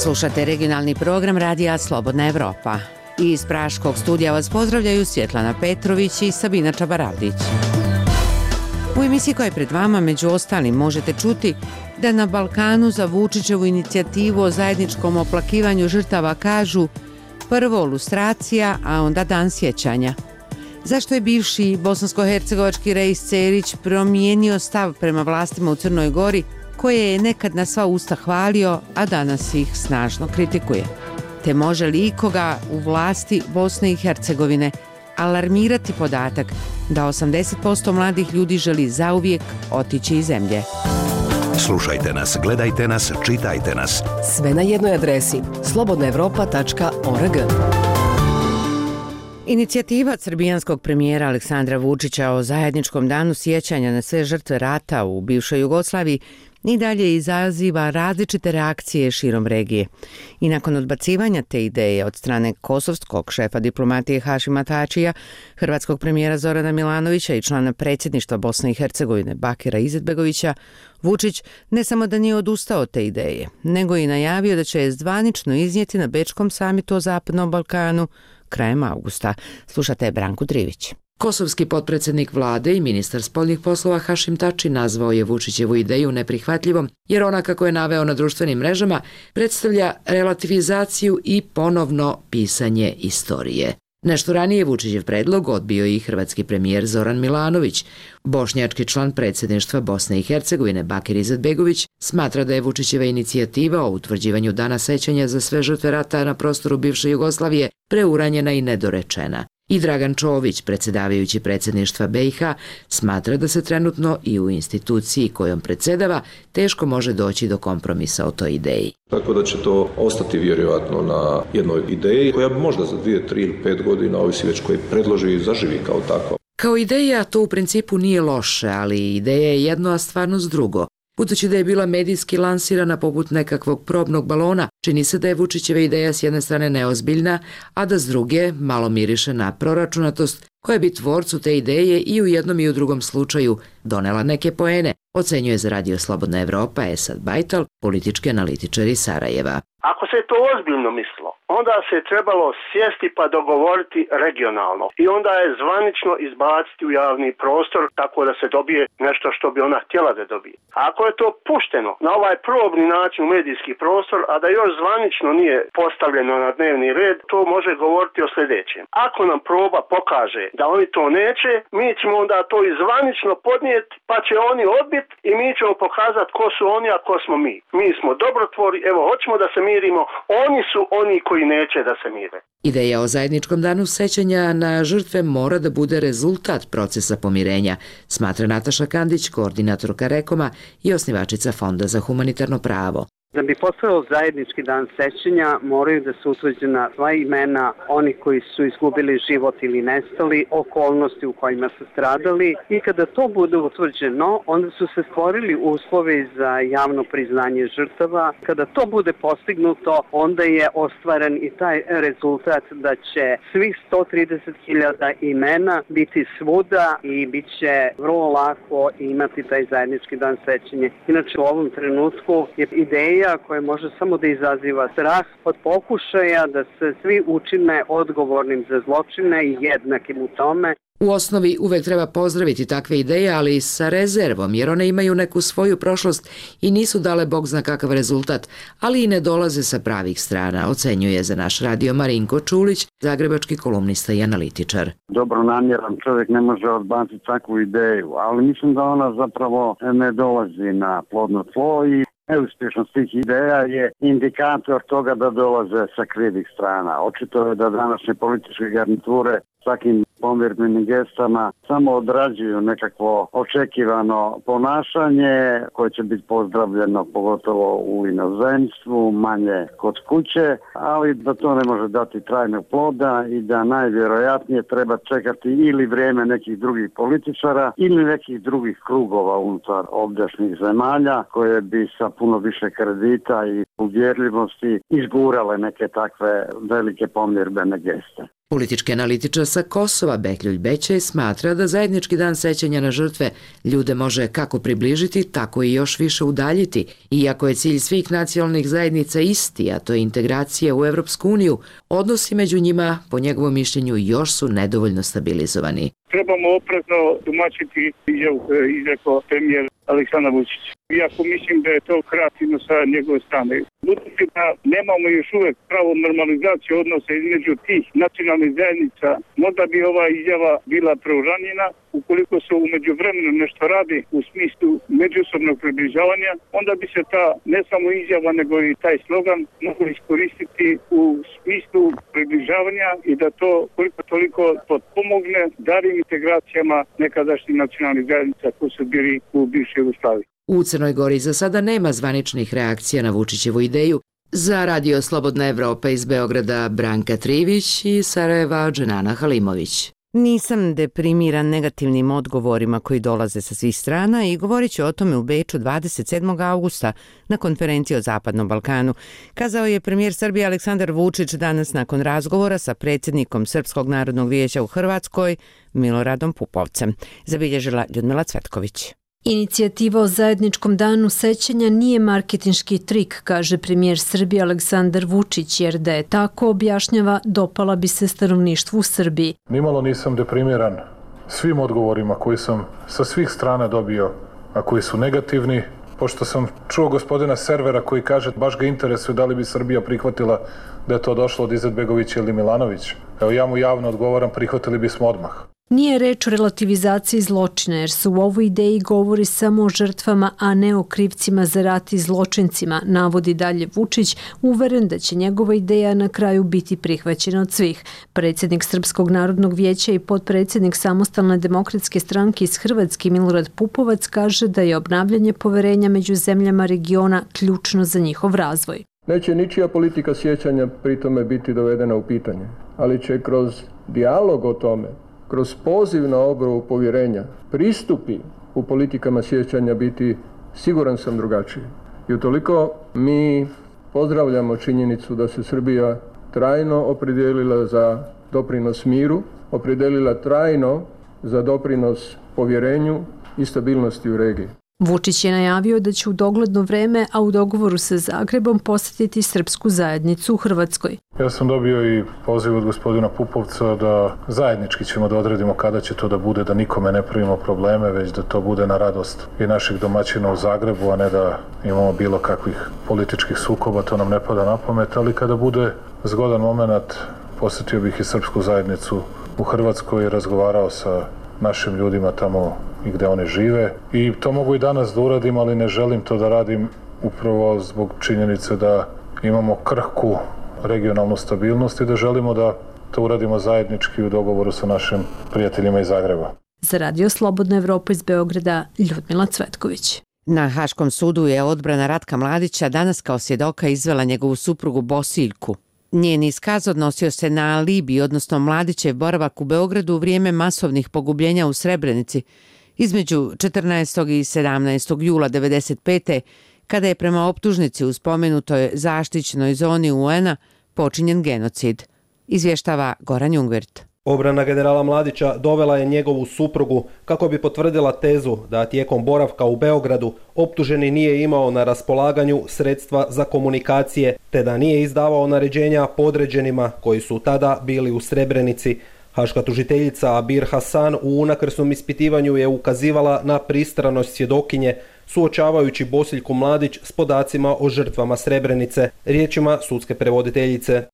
Slušate regionalni program Radija Slobodna Evropa. Iz Praškog studija vas pozdravljaju Svjetlana Petrović i Sabina Čabaravdić. U emisiji koja je pred vama, među ostalim, možete čuti da na Balkanu za Vučićevu inicijativu o zajedničkom oplakivanju žrtava kažu prvo lustracija, a onda dan sjećanja. Zašto je bivši bosansko-hercegovački Reis Cerić promijenio stav prema vlastima u Crnoj Gori, koje je nekad na sva usta hvalio, a danas ih snažno kritikuje? Te može li ikoga u vlasti Bosne i Hercegovine alarmirati podatak da 80% mladih ljudi želi zauvijek otići iz zemlje? Slušajte nas, gledajte nas, čitajte nas. Sve na jednoj adresi slobodnaevropa.org. Inicijativa srbijanskog premijera Aleksandra Vučića o zajedničkom danu sjećanja na sve žrtve rata u bivšoj Jugoslaviji i dalje izaziva različite reakcije širom regije. I nakon odbacivanja te ideje od strane kosovskog šefa diplomatije Hašima Tačija, hrvatskog premijera Zorana Milanovića i člana predsjedništva Bosne i Hercegovine Bakira Izetbegovića, Vučić ne samo da nije odustao od te ideje, nego i najavio da će je zvanično iznijeti na Bečkom samitu o Zapadnom Balkanu krajem augusta. Slušate Branku Trivić. Kosovski potpredsjednik vlade i ministar spoljnih poslova Hašim Tači nazvao je Vučićevu ideju neprihvatljivom, jer ona, kako je naveo na društvenim mrežama, predstavlja relativizaciju i ponovno pisanje istorije. Nešto ranije Vučićev predlog odbio i hrvatski premijer Zoran Milanović. Bošnjački član predsjedništva Bosne i Hercegovine Bakir Izetbegović smatra da je Vučićeva inicijativa o utvrđivanju dana sećanja za sve žrtve rata na prostoru bivše Jugoslavije preuranjena i nedorečena. I Dragan Čović, predsjedavajući predsjedništva BiH, smatra da se trenutno i u instituciji kojom predsjedava teško može doći do kompromisa o toj ideji. Tako da će to ostati vjerojatno na jednoj ideji koja bi možda za 2, 3 ili 5 godina, ovisi već koji predloži i zaživi kao tako. Kao ideja to u principu nije loše, ali ideja je jedno, a stvarnost drugo. Budući da je bila medijski lansirana poput nekakvog probnog balona, čini se da je Vučićeva ideja s jedne strane neozbiljna, a da s druge malo miriše na proračunatost, koja bi tvorcu te ideje i u jednom i u drugom slučaju donela neke poene, ocenjuje za Radio Slobodna Evropa Esad Bajtal, politički analitičar iz Sarajeva. Ako se to ozbiljno mislilo, onda se trebalo sjesti pa dogovoriti regionalno i onda je zvanično izbaciti u javni prostor tako da se dobije nešto što bi ona htjela da dobije. Ako je to pušteno na ovaj probni način u medijski prostor, a da još zvanično nije postavljeno na dnevni red, to može govoriti o sljedećem. Ako nam proba pokaže da oni to neće, mi ćemo onda to i zvanično podnijeti, pa će oni odbiti i mi ćemo pokazati ko su oni, a ko smo mi. Mi smo dobrotvori, evo, hoćemo da se mirimo, oni su oni koji neće da se mire. Ideja o zajedničkom danu sećanja na žrtve mora da bude rezultat procesa pomirenja, smatra Nataša Kandić, koordinatorka Rekoma i osnivačica Fonda za humanitarno pravo. Da bi postojao zajednički dan sećanja, moraju da se utvrđena sva imena onih koji su izgubili život ili nestali, okolnosti u kojima su stradali, i kada to bude utvrđeno, onda su se stvorili uslovi za javno priznanje žrtava. Kada to bude postignuto, onda je ostvaren i taj rezultat da će svih 130.000 imena biti svuda i bit će vrlo lako imati taj zajednički dan sećanja. Inače, u ovom trenutku je ideja koja može samo da izaziva strah od pokušaja da se svi učine odgovornim za zločine i jednakim u tome. U osnovi uvek treba pozdraviti takve ideje, ali sa rezervom, jer one imaju neku svoju prošlost i nisu dale bog zna kakav rezultat, ali i ne dolaze sa pravih strana, ocenjuje za naš radio Marinko Čulić, zagrebački kolumnista i analitičar. Dobronamjeran čovjek ne može odbaciti takvu ideju, ali mislim da ona zapravo ne dolazi na plodno tlo i neuspješnost tih ideja je indikator toga da dolaze sa krivih strana. Očito je da današnje političke garniture svakim pomirbenim gestama samo odrađuju nekakvo očekivano ponašanje koje će biti pozdravljeno pogotovo u inozemstvu, manje kod kuće, ali da to ne može dati trajnog ploda i da najvjerojatnije treba čekati ili vrijeme nekih drugih političara ili nekih drugih krugova unutar ovdjašnjih zemalja koje bi sa puno više kredita i uvjerljivosti izgurale neke takve velike pomirbene geste. Politički analitičar sa Kosova Behljuj Bećaj smatra da zajednički dan sećanja na žrtve ljude može kako približiti, tako i još više udaljiti. Iako je cilj svih nacionalnih zajednica isti, a to je integracija u Evropsku uniju, odnosi među njima, po njegovom mišljenju, još su nedovoljno stabilizovani. Trebamo oprezno tumačiti izjavu koju je izrekao premijer Aleksandar Vučić. Iako mislim da je to kreativno sa njegove strane. Budući da nemamo još uvek pravu normalizaciju odnosa između tih nacionalnih zajednica, možda bi ova izjava bila preuranjena. Ukoliko se umeđu vremenu nešto radi u smislu međusobnog približavanja, onda bi se ta ne samo izjava nego i taj slogan mogli iskoristiti u smislu približavanja i da to koliko toliko potpomogne daljim integracijama nekadašnjih nacionalnih zajednica koji su bili u bivšoj Jugoslaviji. U Crnoj Gori za sada nema zvaničnih reakcija na Vučićevu ideju. Za Radio Slobodna Evropa iz Beograda Branka Trivić i Sarajeva Dženana Halimović. Nisam deprimiran negativnim odgovorima koji dolaze sa svih strana i govorit ću o tome u Beču 27. augusta na konferenciji o Zapadnom Balkanu, kazao je premijer Srbije Aleksandar Vučić danas nakon razgovora sa predsjednikom Srpskog narodnog vijeća u Hrvatskoj Miloradom Pupovcem, zabilježila Ljudmila Cvetković. Inicijativa o zajedničkom danu sećanja nije marketinški trik, kaže premijer Srbije Aleksandar Vučić, jer da je tako, objašnjava, dopala bi se stanovništvu u Srbiji. Nimalo nisam deprimiran svim odgovorima koji sam sa svih strana dobio, a koji su negativni, pošto sam čuo gospodina Servera koji kaže baš ga interesuje da li bi Srbija prihvatila da je to došlo od Izetbegovića ili Milanovića. Evo ja mu javno odgovaram, prihvatili bismo odmah. Nije reč o relativizaciji zločina, jer se u ovoj ideji govori samo o žrtvama, a ne o krivcima za rat i zločincima, navodi dalje Vučić, uveren da će njegova ideja na kraju biti prihvaćena od svih. Predsjednik Srpskog narodnog vijeća i potpredsjednik Samostalne demokratske stranke iz Hrvatske Milorad Pupovac kaže da je obnavljanje poverenja među zemljama regiona ključno za njihov razvoj. Neće ničija politika sjećanja pri tome biti dovedena u pitanje, ali će kroz dijalog o tome, kroz poziv na obnovu povjerenja, pristupi u politikama sjećanja biti, siguran sam, drugačiji. I utoliko mi pozdravljamo činjenicu da se Srbija trajno opredijelila za doprinos miru, opredijelila trajno za doprinos povjerenju i stabilnosti u regiji. Vučić je najavio da će u dogledno vreme, a u dogovoru sa Zagrebom, posjetiti srpsku zajednicu u Hrvatskoj. Ja sam dobio i poziv od gospodina Pupovca da zajednički ćemo da odredimo kada će to da bude, da nikome ne pravimo probleme, već da to bude na radost i naših domaćina u Zagrebu, a ne da imamo bilo kakvih političkih sukoba, to nam ne pada na pamet, ali kada bude zgodan moment, posjetio bih i srpsku zajednicu u Hrvatskoj i razgovarao sa našim ljudima tamo i gde oni žive. I to mogu i danas da uradim, ali ne želim to da radim upravo zbog činjenice da imamo krhku regionalnu stabilnost i da želimo da to uradimo zajednički u dogovoru sa našim prijateljima iz Zagreba. Za Radio Slobodna Evropa iz Beograda, Ljudmila Cvetković. Na Haškom sudu je odbrana Ratka Mladića danas kao svjedoka izvela njegovu suprugu Bosiljku. Njen iskaz odnosio se na alibi, odnosno Mladićev boravak u Beogradu u vrijeme masovnih pogubljenja u Srebrenici između 14. i 17. jula 1995. kada je prema optužnici u spomenutoj zaštićenoj zoni UN-a počinjen genocid, izvještava Goran Jungwirth. Obrana generala Mladića dovela je njegovu suprugu kako bi potvrdila tezu da tijekom boravka u Beogradu optuženi nije imao na raspolaganju sredstva za komunikacije te da nije izdavao naređenja podređenima koji su tada bili u Srebrenici. Haška tužiteljica Abir Hasan u unakrsnom ispitivanju je ukazivala na pristranost svjedokinje suočavajući Bosiljku Mladić s podacima o žrtvama Srebrenice, riječima sudske prevoditeljice.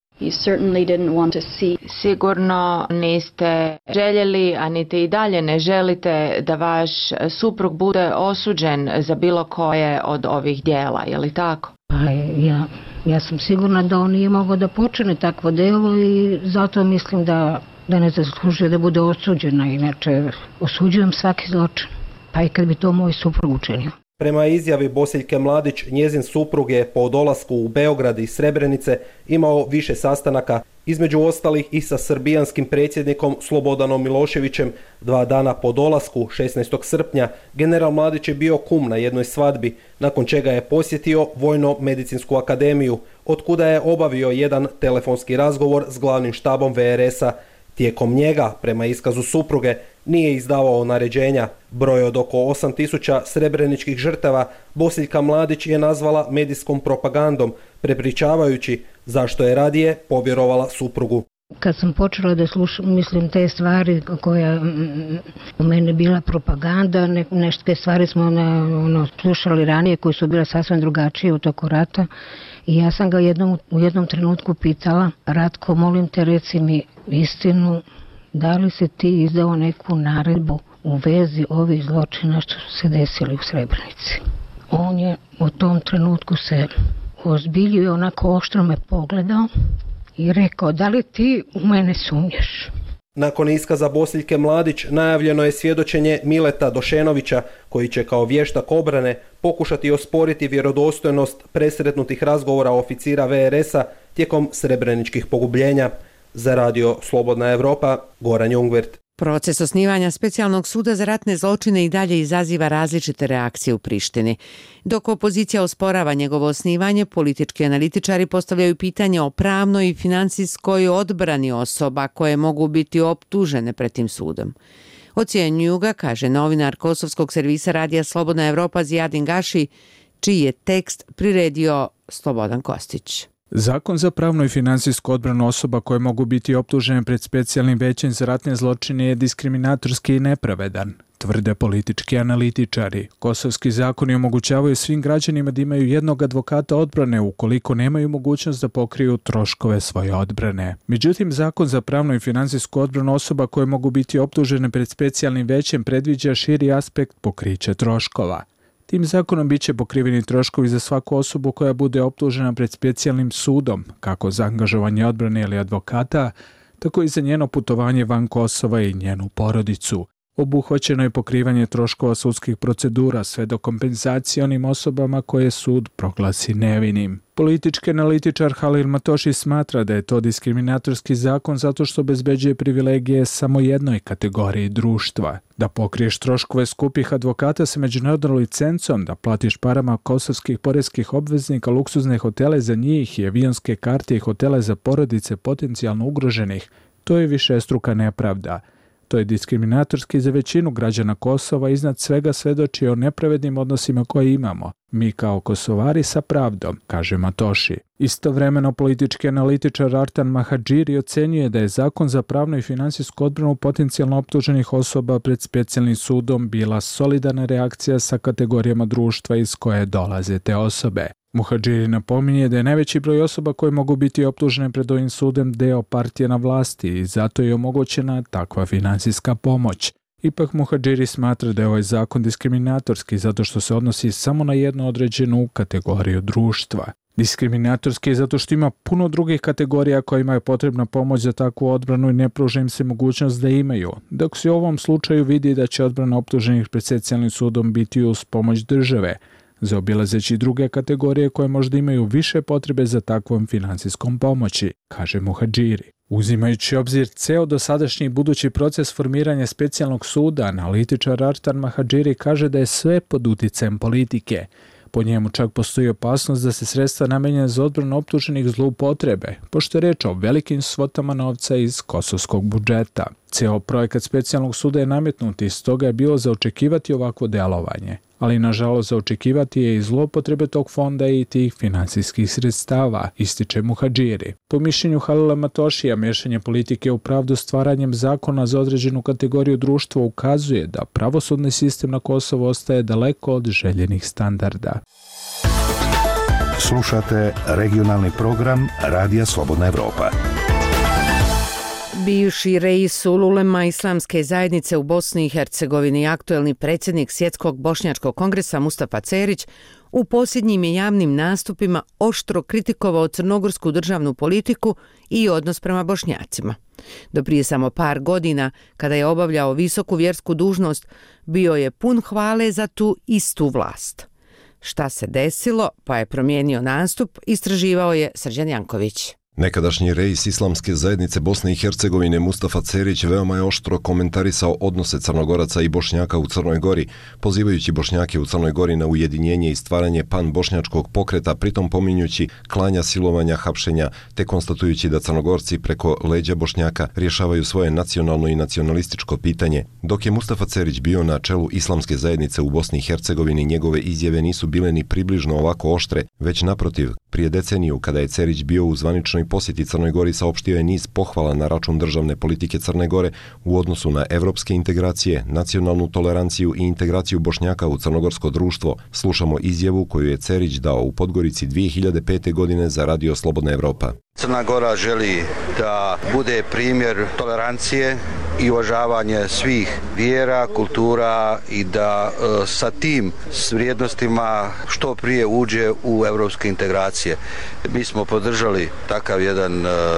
Sigurno niste željeli, a niti i dalje ne želite da vaš suprug bude osuđen za bilo koje od ovih djela, je li tako? Ja sam sigurna da on nije mogao da počine takvo djelo i zato mislim da ne zaslužuje da bude osuđena. Inače, osuđujem svaki zločin, pa i kad bi to moj suprug učinio. Prema izjavi Bosiljke Mladić, njezin suprug je po dolasku u Beograd i Srebrenice imao više sastanaka, između ostalih i sa srbijanskim predsjednikom Slobodanom Miloševićem. 2 dana po dolasku, 16. srpnja, general Mladić je bio kum na jednoj svadbi, nakon čega je posjetio Vojno-medicinsku akademiju, otkuda je obavio jedan telefonski razgovor s glavnim štabom VRS-a. Tijekom njega, prema iskazu supruge, nije izdavao naređenja. Broj od oko 8000 srebreničkih žrtava Bosiljka Mladić je nazvala medijskom propagandom, prepričavajući zašto je radije povjerovala suprugu. Kad sam počela da slušam, mislim, te stvari koja u mene bila propaganda, neke stvari smo slušali ranije koje su bile sasvim drugačije u toku rata. I ja sam ga u jednom trenutku pitala: Ratko, molim te, reci mi istinu, da li si ti izdao neku naredbu u vezi ovih zločina što su se desili u Srebrenici? On je u tom trenutku se ozbiljio i onako oštro me pogledao i rekao: da li ti u mene sumnjaš? Nakon iskaza Bosiljke Mladić najavljeno je svjedočenje Mileta Došenovića, koji će kao vještak obrane pokušati osporiti vjerodostojnost presretnutih razgovora oficira VRS-a tijekom srebreničkih pogubljenja. Za radio Slobodna Evropa, Goran Jungwirth. Proces osnivanja specijalnog suda za ratne zločine i dalje izaziva različite reakcije u Prištini. Dok opozicija osporava njegovo osnivanje, politički analitičari postavljaju pitanje o pravnoj i financijskoj odbrani osoba koje mogu biti optužene pred tim sudom. Ocjenjuju ga, kaže novinar kosovskog servisa radija Slobodna Evropa Zijadin Gaši, čiji je tekst priredio Slobodan Kostić. Zakon za pravnu i financijsku odbranu osoba koje mogu biti optužene pred specijalnim većem za ratne zločine je diskriminatorski i nepravedan, tvrde politički analitičari. Kosovski zakoni omogućavaju svim građanima da imaju jednog advokata odbrane ukoliko nemaju mogućnost da pokriju troškove svoje odbrane. Međutim, zakon za pravnu i financijsku odbranu osoba koje mogu biti optužene pred specijalnim većem predviđa širi aspekt pokrića troškova. Tim zakonom bit će pokriveni troškovi za svaku osobu koja bude optužena pred specijalnim sudom, kako za angažovanje odbrane ili advokata, tako i za njeno putovanje van Kosova i njenu porodicu. Obuhvaćeno je pokrivanje troškova sudskih procedura sve do kompenzacije onim osobama koje sud proglasi nevinim. Politički analitičar Halil Matoši smatra da je to diskriminatorski zakon zato što obezbeđuje privilegije samo jednoj kategoriji društva. Da pokriješ troškove skupih advokata sa međunarodnom licencom, da platiš parama kosovskih poreskih obveznika luksuzne hotele za njih i avionske karte i hotele za porodice potencijalno ugroženih, to je višestruka nepravda. To je diskriminatorski za većinu građana Kosova, iznad svega svedoči o nepravednim odnosima koje imamo. Mi kao Kosovari sa pravdom, kaže Matoši. Istovremeno politički analitičar Artan Mahadžiri ocenjuje da je zakon za pravnu i finansijsku odbranu potencijalno optuženih osoba pred specijalnim sudom bila solidarna reakcija sa kategorijama društva iz koje dolaze te osobe. Muhadžiri napominje da je najveći broj osoba koje mogu biti optužene pred ovim sudom deo partije na vlasti i zato je omogućena takva finansijska pomoć. Ipak Muhadžiri smatra da je ovaj zakon diskriminatorski zato što se odnosi samo na jednu određenu kategoriju društva. Diskriminatorski je zato što ima puno drugih kategorija kojima je potrebna pomoć za takvu odbranu i ne pruža im se mogućnost da imaju, dok se u ovom slučaju vidi da će odbrana optuženih pred specijalnim sudom biti uz pomoć države, zaobilazeći druge kategorije koje možda imaju više potrebe za takvom finansijskom pomoći, kaže Muhadžiri. Uzimajući obzir ceo dosadašnji i budući proces formiranja specijalnog suda, analitičar Artan Mahadžiri kaže da je sve pod uticajem politike. Po njemu čak postoji opasnost da se sredstva namenjena za odbranu optuženih zloupotrebe, pošto je reč o velikim svotama novca iz kosovskog budžeta. Ceo projekat specijalnog suda je nametnut i stoga je bilo za očekivati ovakvo delovanje. Ali nažalost za očekivati je i zloupotrebe tog fonda i tih finansijskih sredstava, ističe Muhadžiri. Po mišljenju Halila Matošija, miješanje politike u pravdu stvaranjem zakona za određenu kategoriju društva ukazuje da pravosudni sistem na Kosovu ostaje daleko od željenih standarda. Slušate regionalni program Radija Slobodna Evropa. Bivši reisul ulema Islamske zajednice u Bosni i Hercegovini i aktuelni predsjednik Svjetskog bošnjačkog kongresa Mustafa Cerić u posljednjim je javnim nastupima oštro kritikovao crnogorsku državnu politiku i odnos prema Bošnjacima. Do prije samo par godina, kada je obavljao visoku vjersku dužnost, bio je pun hvale za tu istu vlast. Šta se desilo, pa je promijenio nastup, istraživao je Srđan Janković. Nekadašnji reis Islamske zajednice Bosne i Hercegovine Mustafa Cerić veoma je oštro komentarisao odnose Crnogoraca i Bošnjaka u Crnoj Gori, pozivajući Bošnjake u Crnoj Gori na ujedinjenje i stvaranje pan-bošnjačkog pokreta, pritom pominjući klanja, silovanja, hapšenja, te konstatujući da Crnogorci preko leđa Bošnjaka rješavaju svoje nacionalno i nacionalističko pitanje. Dok je Mustafa Cerić bio na čelu Islamske zajednice u Bosni i Hercegovini, njegove izjave nisu bile ni približno ovako oštre, već naprotiv. Prije deceniju, kada je Cerić bio u zvaničnoj posjeti Crnoj Gori, saopštio je niz pohvala na račun državne politike Crne Gore u odnosu na evropske integracije, nacionalnu toleranciju i integraciju Bošnjaka u crnogorsko društvo. Slušamo izjavu koju je Cerić dao u Podgorici 2005. godine za Radio Slobodna Evropa. Crna Gora želi da bude primjer tolerancije i uvažavanje svih vjera, kultura i da sa tim vrijednostima što prije uđe u evropske integracije. Mi smo podržali takav jedan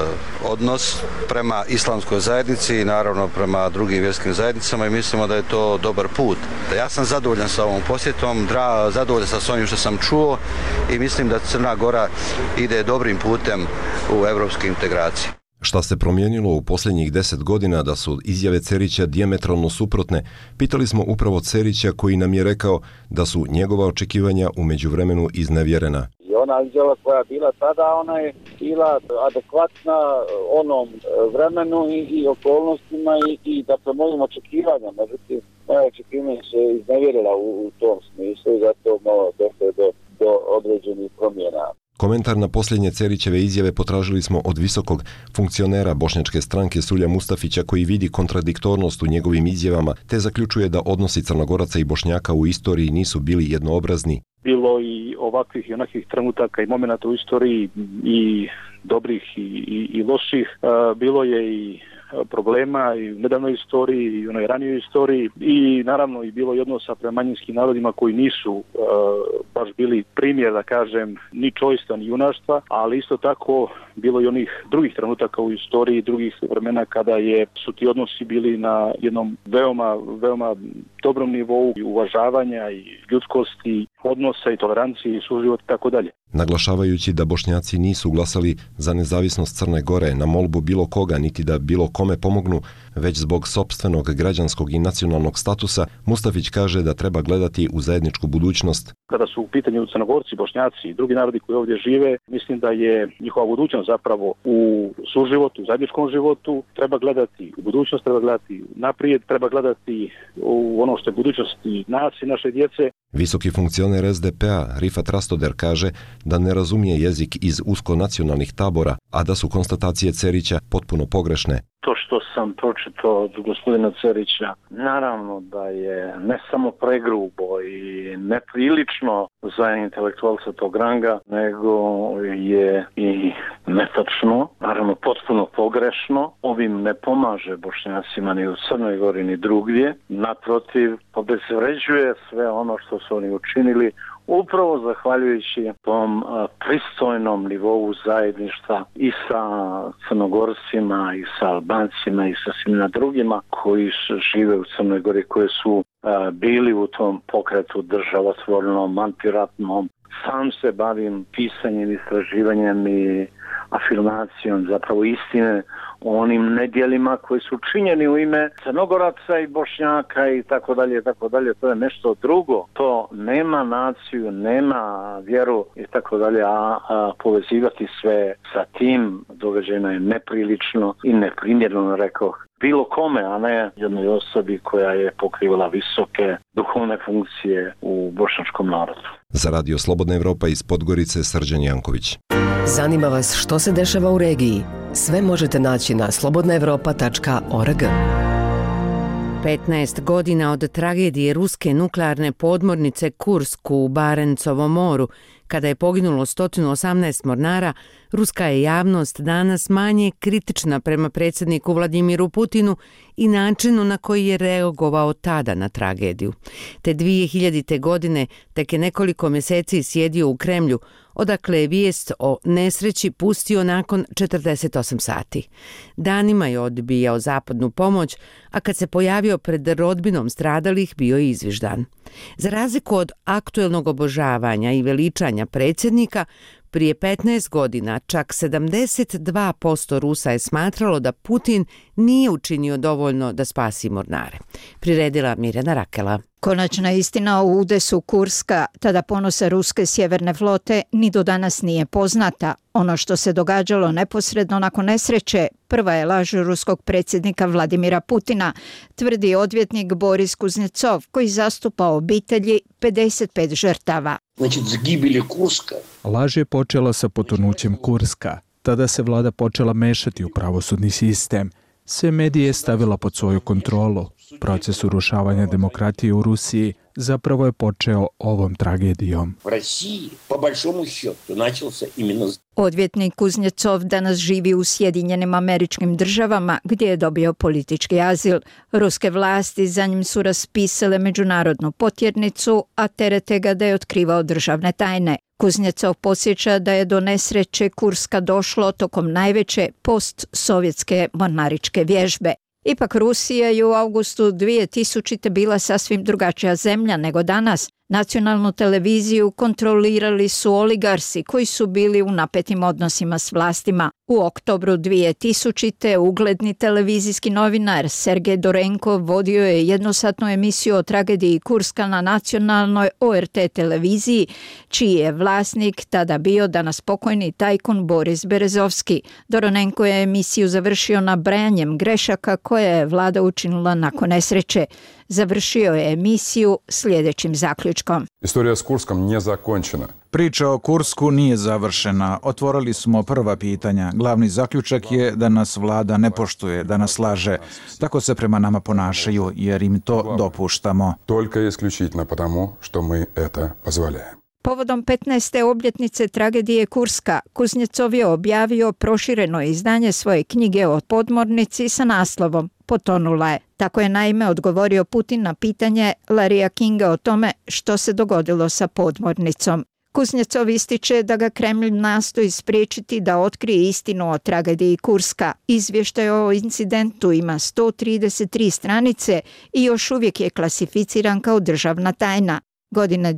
odnos prema islamskoj zajednici i naravno prema drugim vjerskim zajednicama i mislimo da je to dobar put. Ja sam zadovoljan sa ovom posjetom, zadovoljan sa svojim što sam čuo i mislim da Crna Gora ide dobrim putem u evropske integracije. Šta se promijenilo u posljednjih 10 godina da su izjave Cerića dijametralno suprotne, pitali smo upravo Cerića koji nam je rekao da su njegova očekivanja u međuvremenu iznevjerena. I ona izjava koja je bila tada, ona je bila adekvatna onom vremenu i okolnostima i dakle mojim očekivanjama. Međutim, moje očekivanja se iznevjerila u tom smislu i zato malo došlo do određenih promjena. Komentar na posljednje Cerićeve izjave potražili smo od visokog funkcionera bošnjačke stranke Sulja Mustafića koji vidi kontradiktornost u njegovim izjavama te zaključuje da odnosi Crnogoraca i Bošnjaka u istoriji nisu bili jednoobrazni. Bilo i ovakvih i onakvih trenutaka i momenata u istoriji i dobrih i loših. Bilo je i problema i u nedavnoj istoriji i u onoj ranijoj istoriji i naravno i bilo i odnosa prema manjinskim narodima koji nisu baš bili primjer, da kažem, ni čojstva ni junaštva, ali isto tako bilo i onih drugih trenutaka u istoriji, drugih vremena kada su ti odnosi bili na jednom veoma dobrom nivou uvažavanja i ljudskosti, odnosa i tolerancije i suživota i tako dalje. Naglašavajući da Bošnjaci nisu glasali za nezavisnost Crne Gore na molbu bilo koga niti da bilo kome pomognu, već zbog sopstvenog građanskog i nacionalnog statusa, Mustafić kaže da treba gledati u zajedničku budućnost. Kada su u pitanju Crnogorci, Bošnjaci i drugi narodi koji ovdje žive, mislim da je njihova budućnost zapravo u suživotu, u zajedničkom životu. Treba gledati u budućnost, treba gledati naprijed, treba gledati u ono što je budućnost i nas i naše djece. Visoki funkcioner SDP-a Rifat Rastoder kaže da ne razumije jezik iz usko nacionalnih tabora, a da su konstatacije Cerića potpuno pogrešne. To što sam pročitao od gospodina Cerića, naravno da je ne samo pregrubo i neprilično za intelektualca tog ranga, nego je i netačno, naravno potpuno pogrešno. Ovim ne pomaže Bošnjacima ni u Crnoj Gori ni drugdje. Naprotiv, obezvređuje sve ono što su oni učinili upravo zahvaljujući tom pristojnom nivou zajedništva i sa Crnogorcima i sa Albancima i sa svima drugima koji žive u Crnoj Gori, koji su bili u tom pokretu državotvornom, antiratnom. Sam se bavim pisanjem, istraživanjem i afirmacijom zapravo istine o onim nedjelima koji su činjeni u ime Crnogoraca i Bošnjaka i tako dalje, tako dalje. To je nešto drugo. To nema naciju, nema vjeru i tako dalje, a povezivati sve sa tim događajima je neprilično i neprimjerno, rekao bilo kome, a ne jednoj osobi koja je pokrivala visoke duhovne funkcije u bošnjačkom narodu. Za Radio Slobodna Evropa iz Podgorice, Srđan Janković. Zanima vas što se dešava u regiji? Sve možete naći na slobodnaevropa.org. 15 godina od tragedije ruske nuklearne podmornice Kursk u Barencovom moru, kada je poginulo 118 mornara, ruska je javnost danas manje kritična prema predsjedniku Vladimiru Putinu i načinu na koji je reagovao tada na tragediju. Te 2000. godine tek je nekoliko mjeseci sjedio u Kremlju, odakle je vijest o nesreći pustio nakon 48 sati. Danima je odbijao zapadnu pomoć, a kad se pojavio pred rodbinom stradalih bio je izviždan. Za razliku od aktuelnog obožavanja i veličanja predsjednika, Prije 15 godina čak 72% Rusa je smatralo da Putin nije učinio dovoljno da spasi mornare. Priredila Mirjana Rakela. Konačna istina o udesu Kurska, tada ponosa ruske sjeverne flote, ni do danas nije poznata. Ono što se događalo neposredno nakon nesreće, prva je laž ruskog predsjednika Vladimira Putina, tvrdi odvjetnik Boris Kuznecov, koji zastupa obitelji 55 žrtava. Laž je počela sa potonućem Kurska. Tada se vlada počela mešati u pravosudni sistem. Sve medije je stavila pod svoju kontrolu. Proces urušavanja demokratije u Rusiji zapravo je počeo ovom tragedijom. Odvjetnik Kuznecov danas živi u Sjedinjenim Američkim Državama gdje je dobio politički azil. Ruske vlasti za njim su raspisale međunarodnu potjernicu, a terete ga da je otkrivao državne tajne. Kuznecov podsjeća da je do nesreće Kurska došlo tokom najveće postsovjetske mornaričke vježbe. Ipak Rusija je u avgustu 2000. bila sasvim drugačija zemlja nego danas. Nacionalnu televiziju kontrolirali su oligarsi koji su bili u napetim odnosima s vlastima. U oktobru 2000. ugledni televizijski novinar Sergej Dorenko vodio je jednosatnu emisiju o tragediji Kurska na nacionalnoj ORT televiziji, čiji je vlasnik tada bio danas pokojni tajkun Boris Berezovski. Doronenko je emisiju završio nabrajanjem grešaka koje je vlada učinila nakon nesreće. Završio je emisiju sljedećim zaključkom. Istorija s Kurskom nije zakončena. Priča o Kursku nije završena. Otvorili smo prva pitanja. Glavni zaključak je da nas vlada ne poštuje, da nas laže. Tako se prema nama ponašaju, jer im to dopuštamo. Только исключительно потому, что мы это позволяем. Povodom 15. obljetnice tragedije Kurska, Kuznecov je objavio prošireno izdanje svoje knjige o podmornici sa naslovom Potonula je. Tako je naime odgovorio Putin na pitanje Larrya Kinga o tome što se dogodilo sa podmornicom. Kuznecov ističe da ga Kremlj nastoji spriječiti da otkrije istinu o tragediji Kurska. Izvještaj o incidentu ima 133 stranice i još uvijek je klasificiran kao državna tajna. Godine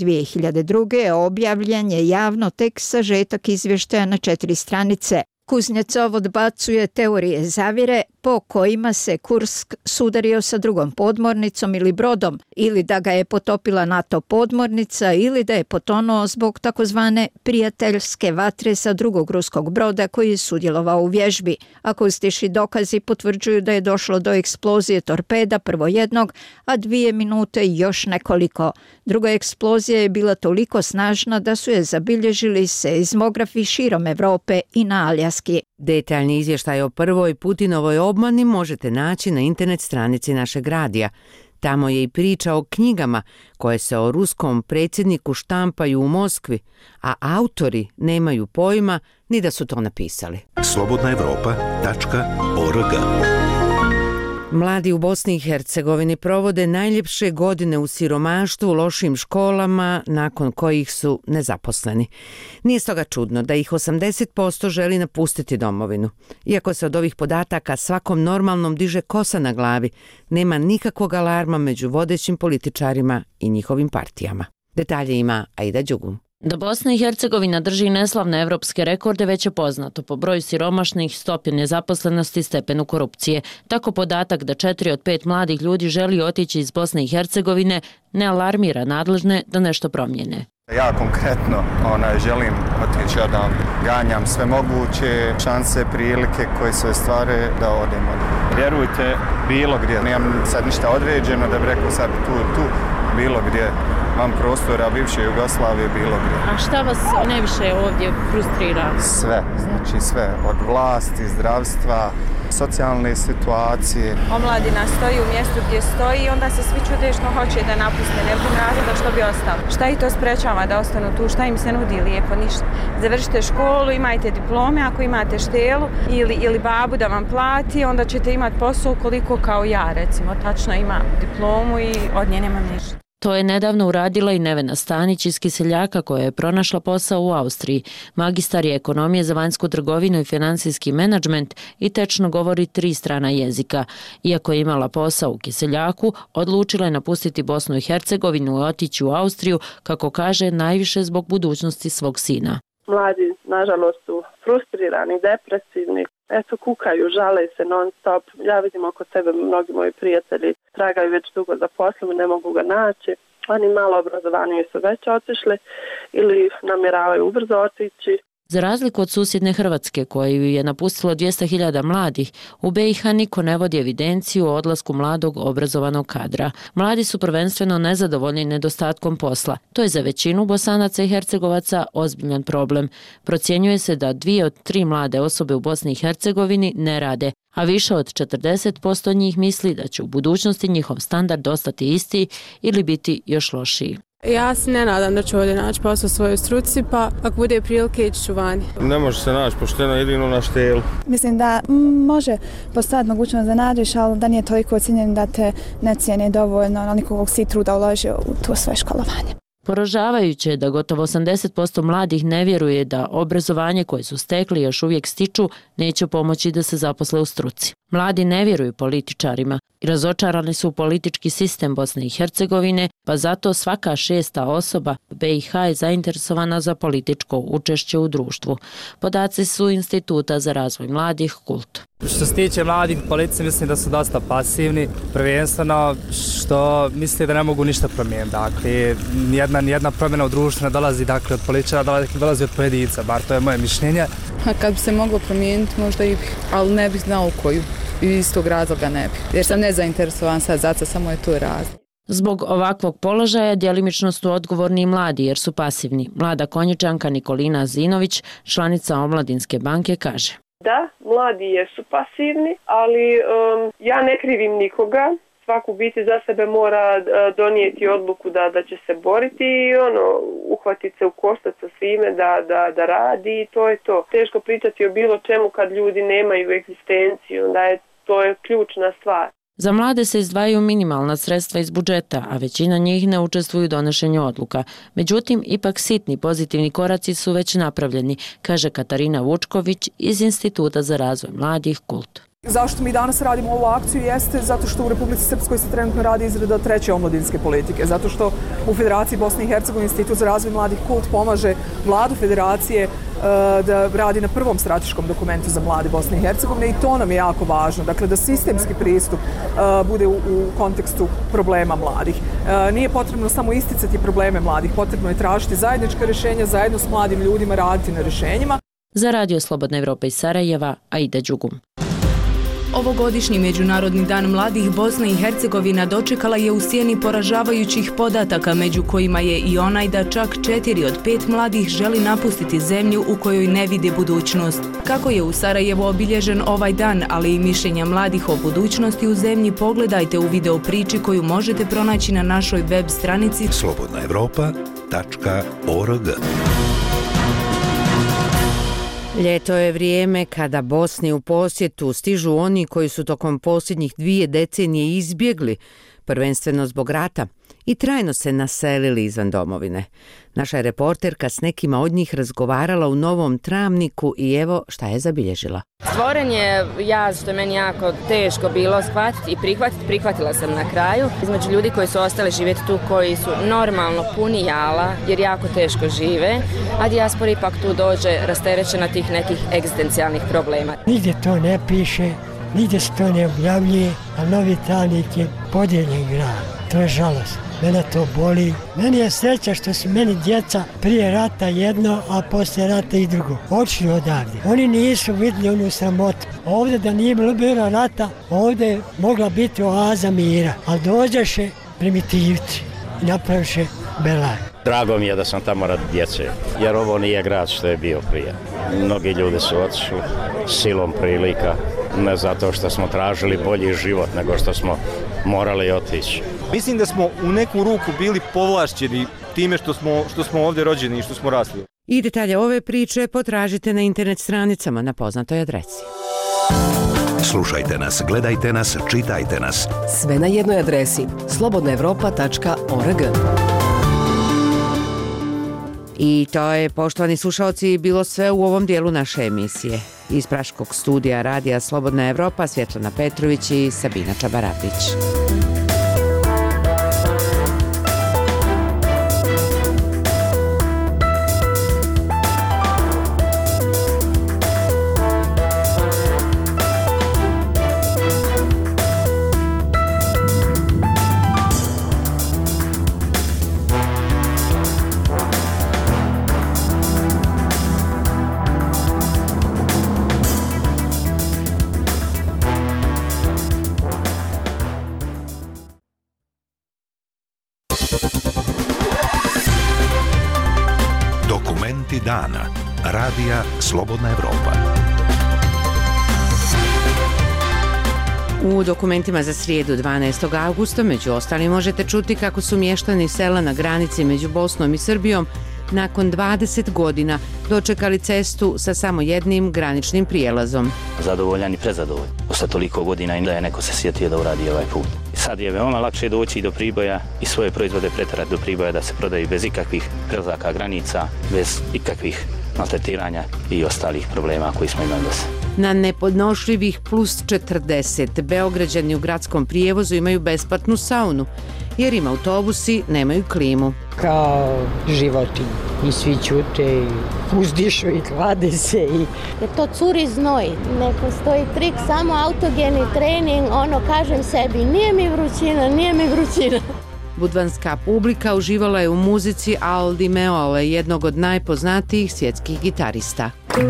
2002. objavljen je javno tek sažetak izvještaja na 4 stranice. Kuznecov odbacuje teorije zavjere po kojima se Kursk sudario sa drugom podmornicom ili brodom, ili da ga je potopila NATO podmornica, ili da je potonuo zbog takozvane prijateljske vatre sa drugog ruskog broda koji je sudjelovao u vježbi. Akustični dokazi potvrđuju da je došlo do eksplozije torpeda, prvo jednog, a 2 minute još nekoliko. Druga eksplozija je bila toliko snažna da su je zabilježili seizmografi širom Evrope i na Aljaski. Detaljni izvještaj o prvoj Putinovoj obmani možete naći na internet stranici našeg radija. Tamo je i priča o knjigama koje se o ruskom predsjedniku štampaju u Moskvi, a autori nemaju pojma ni da su to napisali. slobodnaevropa.org. Mladi u Bosni i Hercegovini provode najljepše godine u siromaštvu, lošim školama, nakon kojih su nezaposleni. Nije stoga čudno da ih 80% želi napustiti domovinu. Iako se od ovih podataka svakom normalnom diže kosa na glavi, nema nikakvog alarma među vodećim političarima i njihovim partijama. Detalje ima Aida Đugum. Da Bosna i Hercegovina drži neslavne evropske rekorde već je poznato po broju siromašnih, stopi nezaposlenosti i stepenu korupcije. Tako podatak da 4 od 5 mladih ljudi želi otići iz Bosne i Hercegovine ne alarmira nadležne da nešto promijene. Ja konkretno želim otići, da ganjam sve moguće šanse, prilike koje se ostvare da odem. Vjerujte, bilo gdje. Nemam sad ništa određeno da bi rekao sad tu, bilo gdje. Mam prostora bivše Jugoslavije, bilo gdje. A šta vas najviše ovdje frustrira? Sve, znači sve. Od vlasti, zdravstva, socijalne situacije. Omladina stoji u mjestu gdje stoji i onda se svi čude što hoće da napuste. Ne vidim razloga što bi ostalo. Šta ih to sprečava da ostanu tu? Šta im se nudi? Lijepo ništa. Završite školu, imajte diplome, ako imate štelu ili babu da vam plati, onda ćete imati posao koliko kao ja, recimo. Tačno imam diplomu i od nje nemam ništa. To je nedavno uradila i Nevena Stanić iz Kiseljaka koja je pronašla posao u Austriji. Magistar je ekonomije za vanjsku trgovinu i financijski menadžment i tečno govori 3 strana jezika. Iako je imala posao u Kiseljaku, odlučila je napustiti Bosnu i Hercegovinu i otići u Austriju, kako kaže, najviše zbog budućnosti svog sina. Mladi, nažalost, su frustrirani, depresivni. Eto, kukaju, žale se non stop. Ja vidim oko sebe, mnogi moji prijatelji tragaju već dugo za poslom i ne mogu ga naći. Oni malo obrazovaniji su već otišli ili namjeravaju ubrzo otići. Za razliku od susjedne Hrvatske, koju je napustilo 200.000 mladih, u BiH niko ne vodi evidenciju o odlasku mladog obrazovanog kadra. Mladi su prvenstveno nezadovoljni nedostatkom posla. To je za većinu Bosanaca i Hercegovaca ozbiljan problem. Procjenjuje se da 2 od 3 mlade osobe u Bosni i Hercegovini ne rade, a više od 40% njih misli da će u budućnosti njihov standard ostati isti ili biti još lošiji. Ja se ne nadam da ću ovdje naći posao u svojoj struci, pa ako bude prilike ići ću vani. Ne može se naći pošteno jedino na štelu. Mislim da može postojati mogućnost da nađeš, ali da nije toliko ocijenjen da te ne cijene dovoljno, onoliko kog si truda uložio u to svoje školovanje. Poražavajuće je da gotovo 80% mladih ne vjeruje da obrazovanje koje su stekli još uvijek stiču neće pomoći da se zaposle u struci. Mladi ne vjeruju političarima i razočarani su u politički sistem Bosne i Hercegovine, pa zato svaka 6. osoba BiH je zainteresovana za političko učešće u društvu. Podaci su Instituta za razvoj mladih KULT. Što se tiče mladih politici, mislim da su dosta pasivni, prvenstveno što misle da ne mogu ništa promijeniti. Dakle, nijedna promjena u društvu ne dolazi od političara, dolazi od pojedinca, bar to je moje mišljenje. A kad bi se moglo promijeniti, možda i bih, ali ne bih znao koju. I iz tog razloga ne bih, jer sam nezainteresovan sad, zato samo je to razlog. Zbog ovakvog položaja djelimično su odgovorni i mladi jer su pasivni. Mlada Konjičanka Nikolina Zinović, članica Omladinske banke, kaže. Da, mladi jesu pasivni, ali ja ne krivim nikoga. Svak u biti za sebe mora donijeti odluku da će se boriti i uhvatiti se u koštac sa svime da radi i to je to. Teško pričati o bilo čemu kad ljudi nemaju egzistenciju, onda to je ključna stvar. Za mlade se izdvajaju minimalna sredstva iz budžeta, a većina njih ne učestvuju u donošenju odluka. Međutim, ipak sitni pozitivni koraci su već napravljeni, kaže Katarina Vučković iz Instituta za razvoj mladih KULT. Zašto mi danas radimo ovu akciju jeste zato što u Republici Srpskoj se trenutno radi izrada 3. omladinske politike, zato što u Federaciji Bosne i Hercegovine Institut za razvoj mladih KULT pomaže vladu federacije da radi na prvom strateškom dokumentu za mlade Bosne i Hercegovine i to nam je jako važno, dakle da sistemski pristup bude u kontekstu problema mladih. Nije potrebno samo isticati probleme mladih, potrebno je tražiti zajednička rješenja, zajedno s mladim ljudima raditi na rješenjima. Za Radio Slobodna Evropa iz Sarajeva, Aida Đugum. Ovogodišnji Međunarodni dan mladih Bosna i Hercegovina dočekala je u sjeni poražavajućih podataka, među kojima je i onaj da čak 4 od 5 mladih želi napustiti zemlju u kojoj ne vide budućnost. Kako je u Sarajevu obilježen ovaj dan, ali i mišljenja mladih o budućnosti u zemlji, pogledajte u video priči koju možete pronaći na našoj web stranici slobodnaevropa.org. Ljeto je vrijeme kada Bosni u posjetu stižu oni koji su tokom posljednjih 2 decenije izbjegli, prvenstveno zbog rata, i trajno se naselili izvan domovine. Naša je reporterka s nekima od njih razgovarala u Novom Travniku i evo šta je zabilježila. Stvoren je jaz što je meni jako teško bilo shvatiti i prihvatila sam na kraju. Između ljudi koji su ostali živjeti tu, koji su normalno puni jala jer jako teško žive, a dijaspora ipak tu dođe rasterećena tih nekih egzistencijalnih problema. Nigdje to ne piše, nigdje se to ne objavljuje, a Novi Travnik je podijeljen grad. To je žalost. Mene to boli. Meni je sreća što su meni djeca prije rata jedno, a poslije rata i drugo. Otišli odavde. Oni nisu vidjeli onu sramotu. Ovdje da nije bilo rata, ovdje je mogla biti oaza mira. Ali dođeše primitivci i napraviše belaj. Drago mi je da sam tamo radi djece, jer ovo nije grad što je bio prije. Mnogi ljudi su otišli silom prilika, ne zato što smo tražili bolji život, nego što smo morali otići. Mislim da smo u neku ruku bili povlašćeni time što smo ovdje rođeni i što smo rasli. I detalje ove priče potražite na internet stranicama na poznatoj adresi. Slušajte nas, gledajte nas, čitajte nas. Sve na jednoj adresi slobodnaevropa.org. I to je, poštovani slušalci, bilo sve u ovom dijelu naše emisije. Iz Praškog studija Radija Slobodna Evropa, Svjetlana Petrović i Sabina Čabarapić. Dokumenti dana. Radija Slobodna Evropa. U dokumentima za srijedu 12. augusta među ostalim možete čuti kako su mještani sela na granici među Bosnom i Srbijom nakon 20 godina dočekali cestu sa samo jednim graničnim prijelazom. Zadovoljan i prezadovoljan. Posle toliko godina i da je neko se sjetio da uradi ovaj put. Sad je veoma lakše doći do Priboja i svoje proizvode preterati do Priboja da se prodaju bez ikakvih prelazaka granica, bez ikakvih maltretiranja i ostalih problema koji smo imali do sada. Na nepodnošljivih plus 40 Beograđani u gradskom prijevozu imaju besplatnu saunu, jer im autobusi nemaju klimu. Kao životinje i svi ćute i uzdišu i klade se. Jer to curi znoj, ne postoji trik, samo autogeni trening, kažem sebi, nije mi vrućina. Budvanska publika uživala je u muzici Al Di Meola, jednog od najpoznatijih svjetskih gitarista.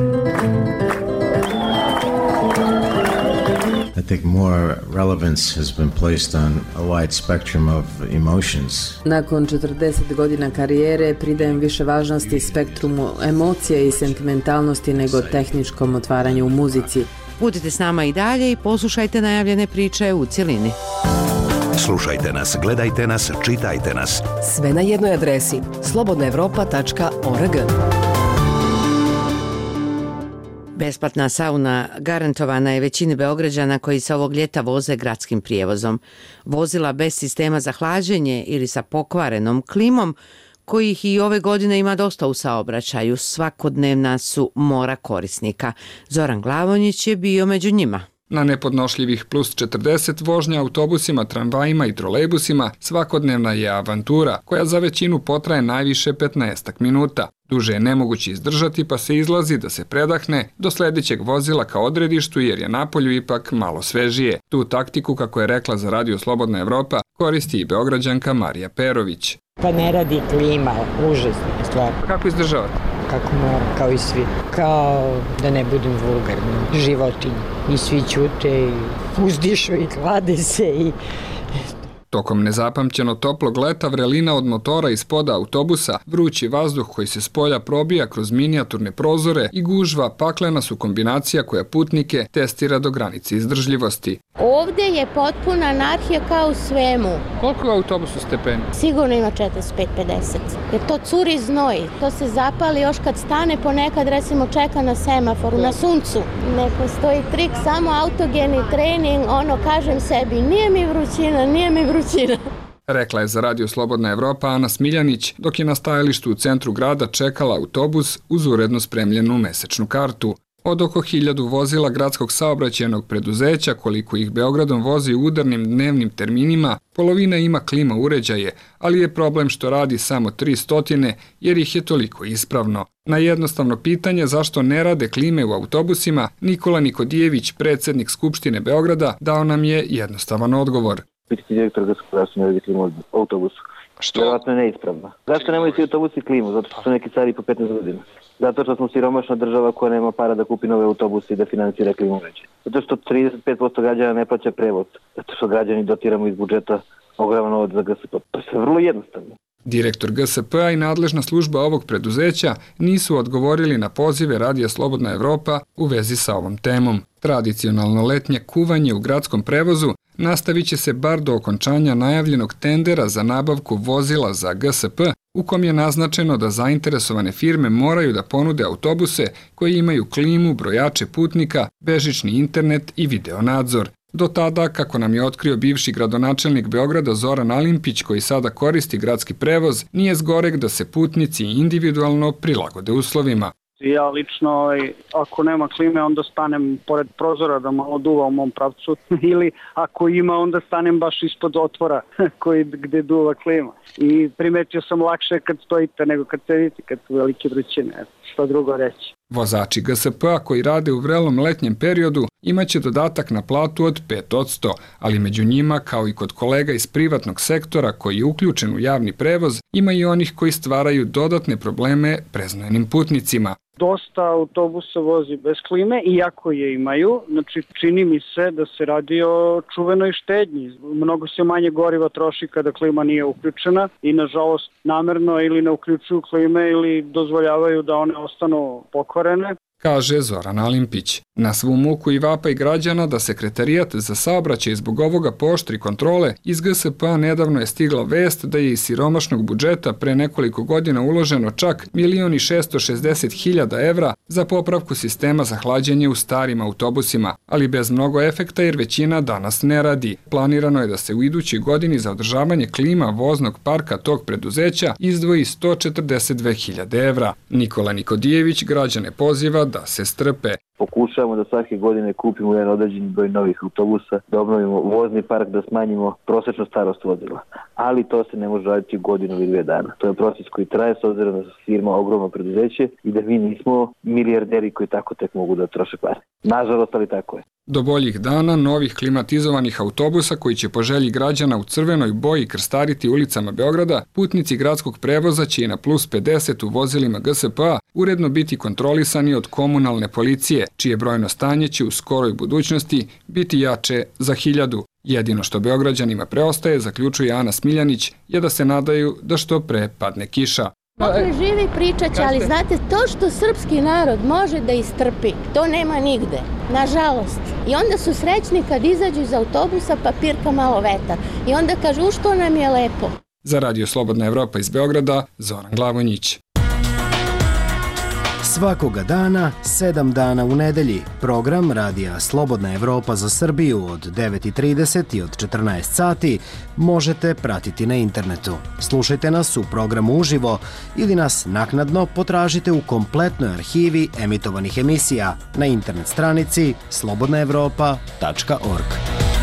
I think more relevance has been placed on a wide spectrum of emotions. Nakon 40 godina karijere pridajem više važnosti spektrumu emocije i sentimentalnosti nego tehničkom otvaranju u muzici. Budite s nama i dalje i poslušajte najavljene priče u cjelini. Slušajte nas, gledajte nas, čitajte nas. Sve na jednoj adresi slobodnaevropa.org. Besplatna sauna garantovana je većini Beograđana koji se ovog ljeta voze gradskim prijevozom. Vozila bez sistema za hlađenje ili sa pokvarenom klimom, kojih i ove godine ima dosta u saobraćaju, svakodnevna su mora korisnika. Zoran Glavonjić je bio među njima. Na nepodnošljivih plus 40 vožnja autobusima, tramvajima i trolejbusima svakodnevna je avantura koja za većinu potraje najviše 15 minuta. Duže je nemoguće izdržati pa se izlazi da se predahne do sljedećeg vozila ka odredištu jer je napolju ipak malo svežije. Tu taktiku, kako je rekla za Radio Slobodna Evropa, koristi i Beograđanka Marija Perović. Pa ne radi klima, užasna stvar. Kako izdržavate? Kako mora, kao i svi. Kao da ne budem vulgarni, životinje. I svi ćute i uzdišu i klade se i... Tokom nezapamćeno toplog leta vrelina od motora ispoda autobusa, vrući vazduh koji se s polja probija kroz minijaturne prozore i gužva paklena su kombinacija koja putnike testira do granice izdržljivosti. Ovdje je potpuna anarhija kao u svemu. Koliko je u autobusu stepeni? Sigurno ima 45-50. Jer to curi znoj, to se zapali još kad stane, ponekad recimo čeka na semaforu, na suncu. Ne postoji trik, samo autogeni trening, kažem sebi, nije mi vrućina. Rekla je za Radio Slobodna Evropa Ana Smiljanić, dok je na stajalištu u centru grada čekala autobus uz uredno spremljenu mesečnu kartu. Od oko 1000 vozila gradskog saobraćajnog preduzeća, koliko ih Beogradom vozi u udarnim dnevnim terminima, polovina ima klima uređaje, ali je problem što radi samo 300 jer ih je toliko ispravno. Na jednostavno pitanje zašto ne rade klime u autobusima, Nikola Nikodijević, predsjednik Skupštine Beograda, dao nam je jednostavan odgovor. Pitati direktor zašto ne radi klimu u autobusu. Što? Vjerojatno je neispravno. Zašto nemaju svi autobusi klimu? Zato što su neki stari po 15 godina. Zato što smo siromašna država koja nema para da kupi nove autobuse i da financira klimu uređaje. Zato što 35% građana ne plaća prevoz. Zato što građani dotiramo iz budžeta ogroman novac za GSP. To je vrlo jednostavno. Direktor GSP-a i nadležna služba ovog preduzeća nisu odgovorili na pozive Radija Slobodna Evropa u vezi sa ovom temom. Tradicionalno letnje kuvanje u gradskom prevozu nastavit će se bar do okončanja najavljenog tendera za nabavku vozila za GSP, u kom je naznačeno da zainteresovane firme moraju da ponude autobuse koji imaju klimu, brojače putnika, bežični internet i videonadzor. Do tada, kako nam je otkrio bivši gradonačelnik Beograda Zoran Alimpić, koji sada koristi gradski prevoz, nije zgoreg da se putnici individualno prilagode uslovima. Ja lično, ako nema klime, onda stanem pored prozora da malo duva u mom pravcu ili ako ima, onda stanem baš ispod otvora gde duva klima. I primetio sam lakše kad stojite nego kad sedite, kad su velike vrućine. Što drugo reći. Vozači GSP-a koji rade u vrelom letnjem periodu imaće dodatak na platu od 5%, ali među njima, kao i kod kolega iz privatnog sektora koji je uključen u javni prevoz, ima i onih koji stvaraju dodatne probleme preznojenim putnicima. dosta autobusa vozi bez klime, iako je imaju. Znači, čini mi se da se radi o čuvenoj štednji. Mnogo se manje goriva troši kada klima nije uključena i, nažalost, namerno ili ne uključuju klime ili dozvoljavaju da one ostanu pokvarene. Kaže Zoran Alimpić. Na svu muku i vapaj građana da Sekretarijat za saobraćaj zbog ovoga pooštri kontrole, iz GSP-a nedavno je stigla vest da je iz siromašnog budžeta pre nekoliko godina uloženo čak 1.660.000 evra za popravku sistema za hlađenje u starim autobusima, ali bez mnogo efekta jer većina danas ne radi. Planirano je da se u idućoj godini za održavanje klima voznog parka tog preduzeća izdvoji 142.000 evra. Nikola Nikodijević građane poziva da se strpe. Pokušavamo da svake godine kupimo jedan određeni broj novih autobusa, da obnovimo vozni park, da smanjimo prosečnu starost vozila. Ali to se ne može raditi godinu ili 2 dana. To je proces koji traje s obzirom da su firma ogromno preduzeće i da mi nismo milijarderi koji tako tek mogu da troše pare. Nažalost, ali tako je. Do boljih dana novih klimatizovanih autobusa koji će po želji građana u crvenoj boji krstariti ulicama Beograda, putnici gradskog prevoza će i na plus 50 u vozilima GSP-a uredno biti kontrolisani od komunalne policije, čije brojno stanje će u skoroj budućnosti biti jače za 1000. Jedino što Beograđanima preostaje, zaključuje Ana Smiljanić, je da se nadaju da što pre padne kiša. Dokle živi pričat će, ali znate, to što srpski narod može da istrpi, to nema nigde, nažalost. I onda su srećni kad izađu iz autobusa pa pirka malo vetar. I onda kažu, što nam je lepo. Za Radio Slobodna Evropa iz Beograda, Zoran Glavonjić. Svakoga dana, 7 dana u nedelji, program Radija Slobodna Evropa za Srbiju od 9:30 i od 14 sati možete pratiti na internetu. Slušajte nas u programu uživo ili nas naknadno potražite u kompletnoj arhivi emitovanih emisija na internet stranici slobodnaevropa.org.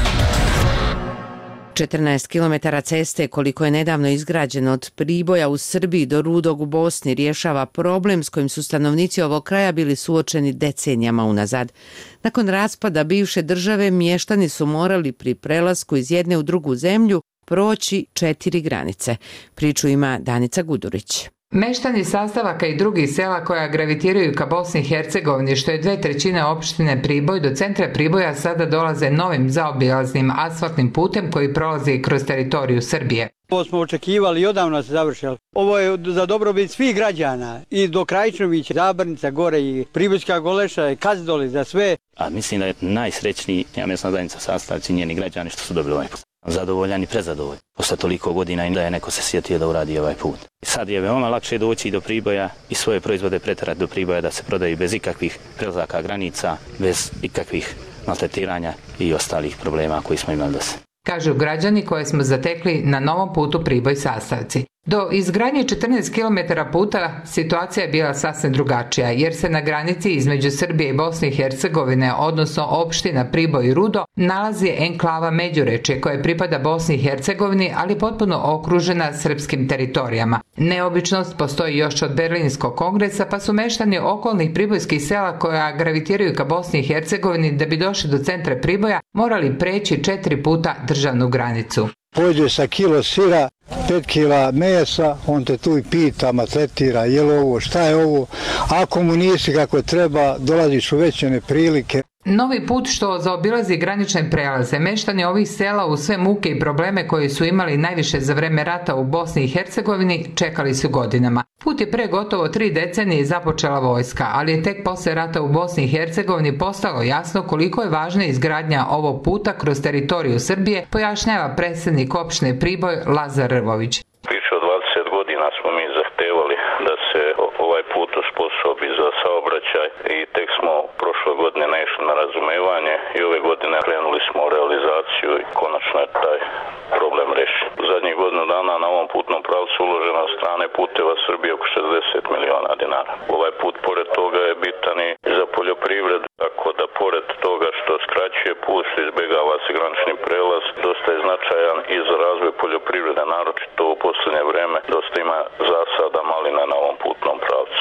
14 km ceste koliko je nedavno izgrađeno od Priboja u Srbiji do Rudog u Bosni rješava problem s kojim su stanovnici ovog kraja bili suočeni decenijama unazad. Nakon raspada bivše države mještani su morali pri prelasku iz jedne u drugu zemlju proći 4 granice. Priču ima Danica Gudurić. Meštani sastavaka i drugih sela koja gravitiraju ka Bosni i Hercegovini, što je 2/3 opštine Priboj, do centra Priboja sada dolaze novim zaobilaznim asfaltnim putem koji prolazi kroz teritoriju Srbije. Ovo smo očekivali i odavno se završilo. Ovo je za dobrobit svih građana i do Krajičnovića, Zabrnica, gore i Pribojska Goleša i Kazdoli za sve. A mislim da je najsrećniji mesna zajednica sastavci njeni građani što su dobili ovaj put. Zadovoljan i prezadovoljan. Posle toliko godina i da je neko se sjetio da uradi ovaj put. Sad je veoma lakše doći do Priboja i svoje proizvode preterati do Priboja da se prodaju bez ikakvih prelazaka granica, bez ikakvih maltretiranja i ostalih problema koji smo imali do sada. Kažu građani koje smo zatekli na novom putu Priboj sastavci. Do izgradnje 14 km puta situacija je bila sasvim drugačija, jer se na granici između Srbije i Bosne i Hercegovine, odnosno opština Priboj i Rudo, nalazi enklava Međurečje koje pripada Bosni i Hercegovini, ali potpuno okružena srpskim teritorijama. Neobičnost postoji još od Berlinskog kongresa, pa su meštani okolnih pribojskih sela koja gravitiraju ka Bosni i Hercegovini da bi došli do centra Priboja morali preći 4 puta državnu granicu. Pođe sa kilo sira, 5 kila mesa, on te tu i pita, maltretira, je li ovo, šta je ovo, ako mu nisi kako treba, dolaziš u veće neprilike. Novi put što zaobilazi granične prelaze, meštani ovih sela u sve muke i probleme koje su imali najviše za vreme rata u Bosni i Hercegovini čekali su godinama. Put je pre gotovo 3 decenije započela vojska, ali je tek posle rata u Bosni i Hercegovini postalo jasno koliko je važna izgradnja ovog puta kroz teritoriju Srbije, pojašnjava predsjednik opštine Priboj Lazar Rvović. Više od 20 godina smo mi zahtevali da se ovaj put osposobi za saobraćaj i tek smo prošle godine naišli na razumevanje i ove godine krenuli smo u realizaciju i konačno je taj problem rešen. U zadnjih godinu dana na ovom putnom pravcu uloženo od strane Puteva Srbije oko 60 miliona dinara. Ovaj put pored toga je bitan i za poljoprivredu, tako da pored toga što skraćuje put, izbjegava se granični prelaz, dosta je značajan i za razvoj poljoprivrede, naročito u posljednje vreme dosta ima zasada malina na ovom putnom pravcu.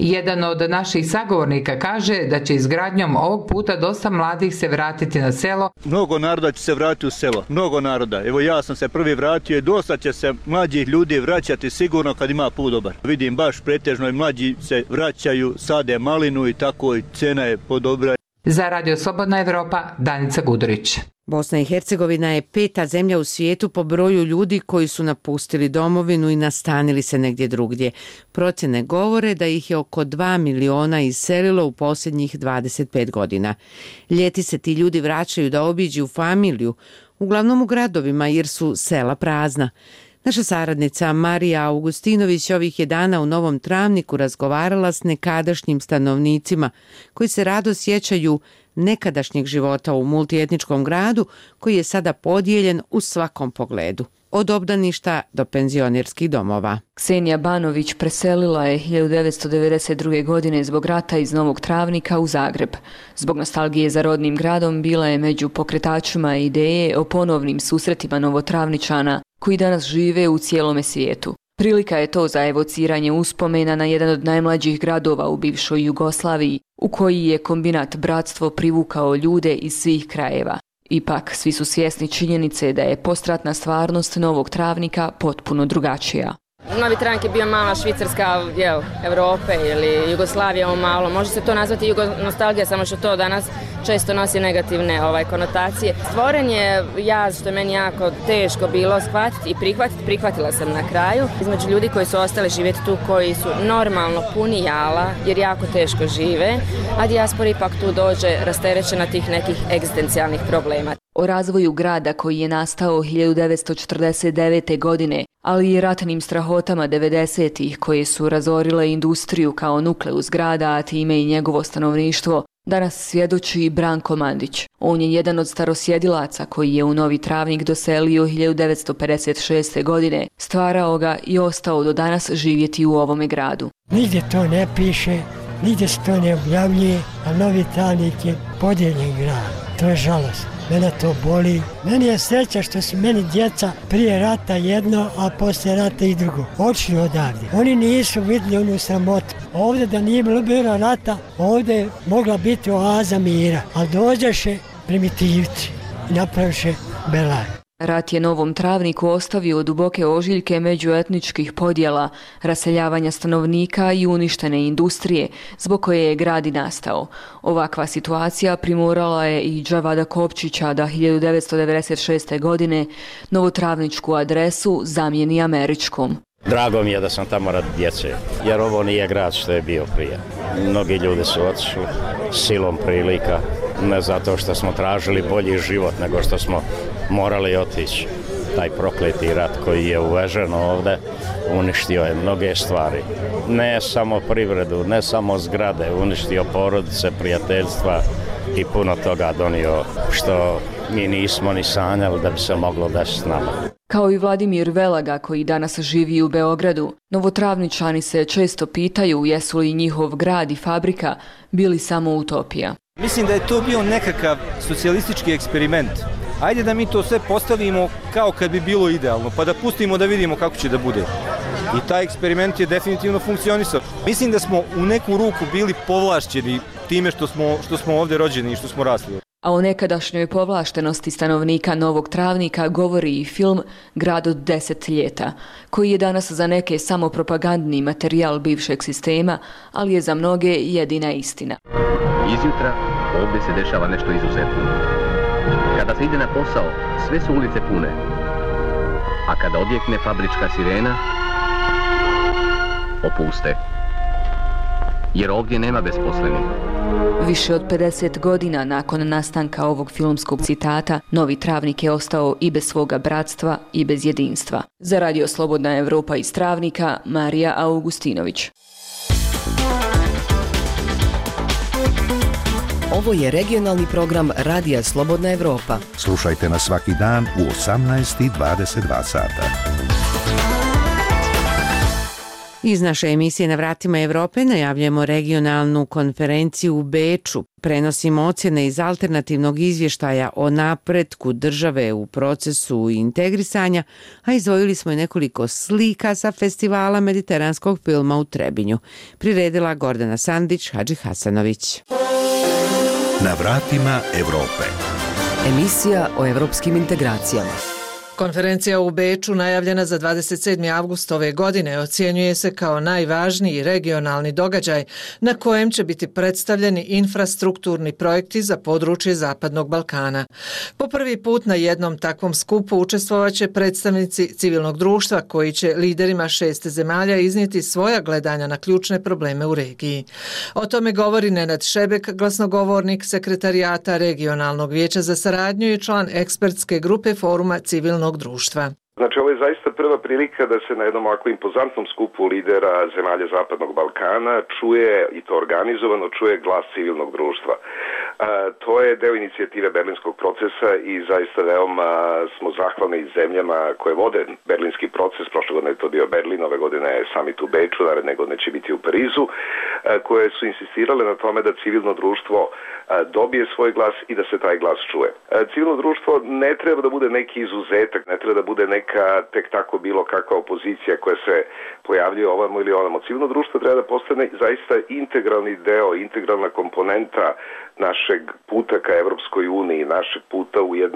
Jedan od naših sagovornika kaže da će izgradnjom ovog puta dosta mladih se vratiti na selo. Mnogo naroda će se vratiti u selo, mnogo naroda. Evo ja sam se prvi vratio i dosta će se mlađih ljudi vraćati sigurno kad ima put dobar. Vidim baš pretežno i mlađi se vraćaju, sade malinu i tako i cena je podobra. Za Radio Slobodna Evropa, Danica Gudurić. Bosna i Hercegovina je 5. zemlja u svijetu po broju ljudi koji su napustili domovinu i nastanili se negdje drugdje. Procjene govore da ih je oko 2 miliona iselilo u posljednjih 25 godina. Ljeti se ti ljudi vraćaju da obiđu familiju, uglavnom u gradovima jer su sela prazna. Naša saradnica Marija Augustinović ovih je dana u Novom Travniku razgovarala s nekadašnjim stanovnicima koji se rado sjećaju nekadašnjeg života u multietničkom gradu koji je sada podijeljen u svakom pogledu, od obdaništa do penzionerskih domova. Ksenija Banović preselila je 1992. godine zbog rata iz Novog Travnika u Zagreb. Zbog nostalgije za rodnim gradom bila je među pokretačima ideje o ponovnim susretima Novotravničana koji danas žive u cijelome svijetu. Prilika je to za evociranje uspomena na jedan od najmlađih gradova u bivšoj Jugoslaviji, u koji je kombinat Bratstvo privukao ljude iz svih krajeva. Ipak, svi su svjesni činjenice da je postratna stvarnost Novog Travnika potpuno drugačija. Novi Travnik je bio mala Švicarska Evrope ili Jugoslavija malo. Može se to nazvati jugonostalgija, samo što to danas često nosi negativne konotacije. Stvoren je jaz, što je meni jako teško bilo shvatiti i prihvatila sam na kraju. Između ljudi koji su ostali živjeti tu, koji su normalno puni jala, jer jako teško žive, a dijaspora ipak tu dođe rasterećena tih nekih egzistencijalnih problema. O razvoju grada koji je nastao 1949. godine, ali i ratnim strahotama 90-ih koje su razorile industriju kao nukleus grada, a time i njegovo stanovništvo, danas svjedoči Branko Mandić. On je jedan od starosjedilaca koji je u Novi Travnik doselio 1956. godine, stvarao ga i ostao do danas živjeti u ovome gradu. Nigdje to ne piše, nigdje se to ne objavljuje, a Novi Travnik je podijeljen grad. To je žalost. Mene to boli. Meni je sreća što su meni djeca prije rata jedno, a poslije rata i drugo. Otišli odavde. Oni nisu vidjeli onu sramotu. Ovdje da nije bilo rata, ovdje je mogla biti oaza mira. Ali dođeše primitivci i napraviše belaj. Rat je Novom Travniku ostavio duboke ožiljke međuetničkih podjela, raseljavanja stanovnika i uništene industrije, zbog koje je grad i nastao. Ovakva situacija primorala je i Džavada Kopčića da 1996. godine novotravničku adresu zamijeni američkom. Drago mi je da sam tamo radi djece, jer ovo nije grad što je bio prije. Mnogi ljudi su otišli silom prilika, ne zato što smo tražili bolji život, nego što smo morali otići. Taj prokleti rat koji je uvežen ovdje uništio je mnoge stvari. Ne samo privredu, ne samo zgrade, uništio porodice, prijateljstva i puno toga donio što mi nismo ni sanjali da bi se moglo desiti s nama. Kao i Vladimir Velaga koji danas živi u Beogradu, Novotravničani se često pitaju jesu li njihov grad i fabrika bili samo utopija. Mislim da je to bio nekakav socijalistički eksperiment. Ajde da mi to sve postavimo kao kad bi bilo idealno, pa da pustimo da vidimo kako će da bude. I taj eksperiment je definitivno funkcionisao. Mislim da smo u neku ruku bili povlašćeni time što smo ovdje rođeni i što smo rasli. A o nekadašnjoj povlaštenosti stanovnika Novog Travnika govori i film Grad od 10 ljeta, koji je danas za neke samo propagandni materijal bivšeg sistema, ali je za mnoge jedina istina. Izjutra ovdje se dešava nešto izuzetno. Kada se ide na posao, sve su ulice pune. A kada odjekne fabrička sirena, opuste. Jer ovdje nema besposlenih. Više od 50 godina nakon nastanka ovog filmskog citata, Novi Travnik je ostao i bez svoga bratstva i bez jedinstva. Za Radio Slobodna Evropa iz Travnika, Marija Augustinović. Ovo je regionalni program Radija Slobodna Evropa. Slušajte nas svaki dan u 18:22 sata. Iz naše emisije Na vratima Evrope najavljamo regionalnu konferenciju u Beču. Prenosimo ocjene iz alternativnog izvještaja o napretku države u procesu integrisanja, a izdvojili smo i nekoliko slika sa festivala mediteranskog filma u Trebinju. Priredila Gordana Sandić, Hadži Hasanović. Na vratima Evrope. Emisija o evropskim integracijama. Konferencija u Beču, najavljena za 27. avgust ove godine, ocjenjuje se kao najvažniji regionalni događaj na kojem će biti predstavljeni infrastrukturni projekti za područje Zapadnog Balkana. Po prvi put na jednom takvom skupu učestvovaće predstavnici civilnog društva koji će liderima 6 zemalja iznijeti svoja gledanja na ključne probleme u regiji. O tome govori Nenad Šebek, glasnogovornik Sekretarijata Regionalnog vijeća za saradnju i član ekspertske grupe Foruma civilnog društva. Znači, ovo je zaista prva prilika da se na jednom ovako impozantnom skupu lidera zemalja Zapadnog Balkana čuje, i to organizovano, čuje glas civilnog društva. To je deo inicijative berlinskog procesa i zaista veoma smo zahvalni zemljama koje vode berlinski proces. Prošle godine je to bio Berlin, ove godine je summit u Beču, naredne godine će biti u Parizu, koje su insistirale na tome da civilno društvo dobije svoj glas i da se taj glas čuje. Civilno društvo ne treba da bude neki izuzetak, ne treba da bude neka tek tako bilo kakva opozicija koja se pojavljuje ovamo ili onamo. Civilno društvo treba da postane zaista integralni deo, integralna komponenta našeg puta ka Evropskoj uniji, našeg puta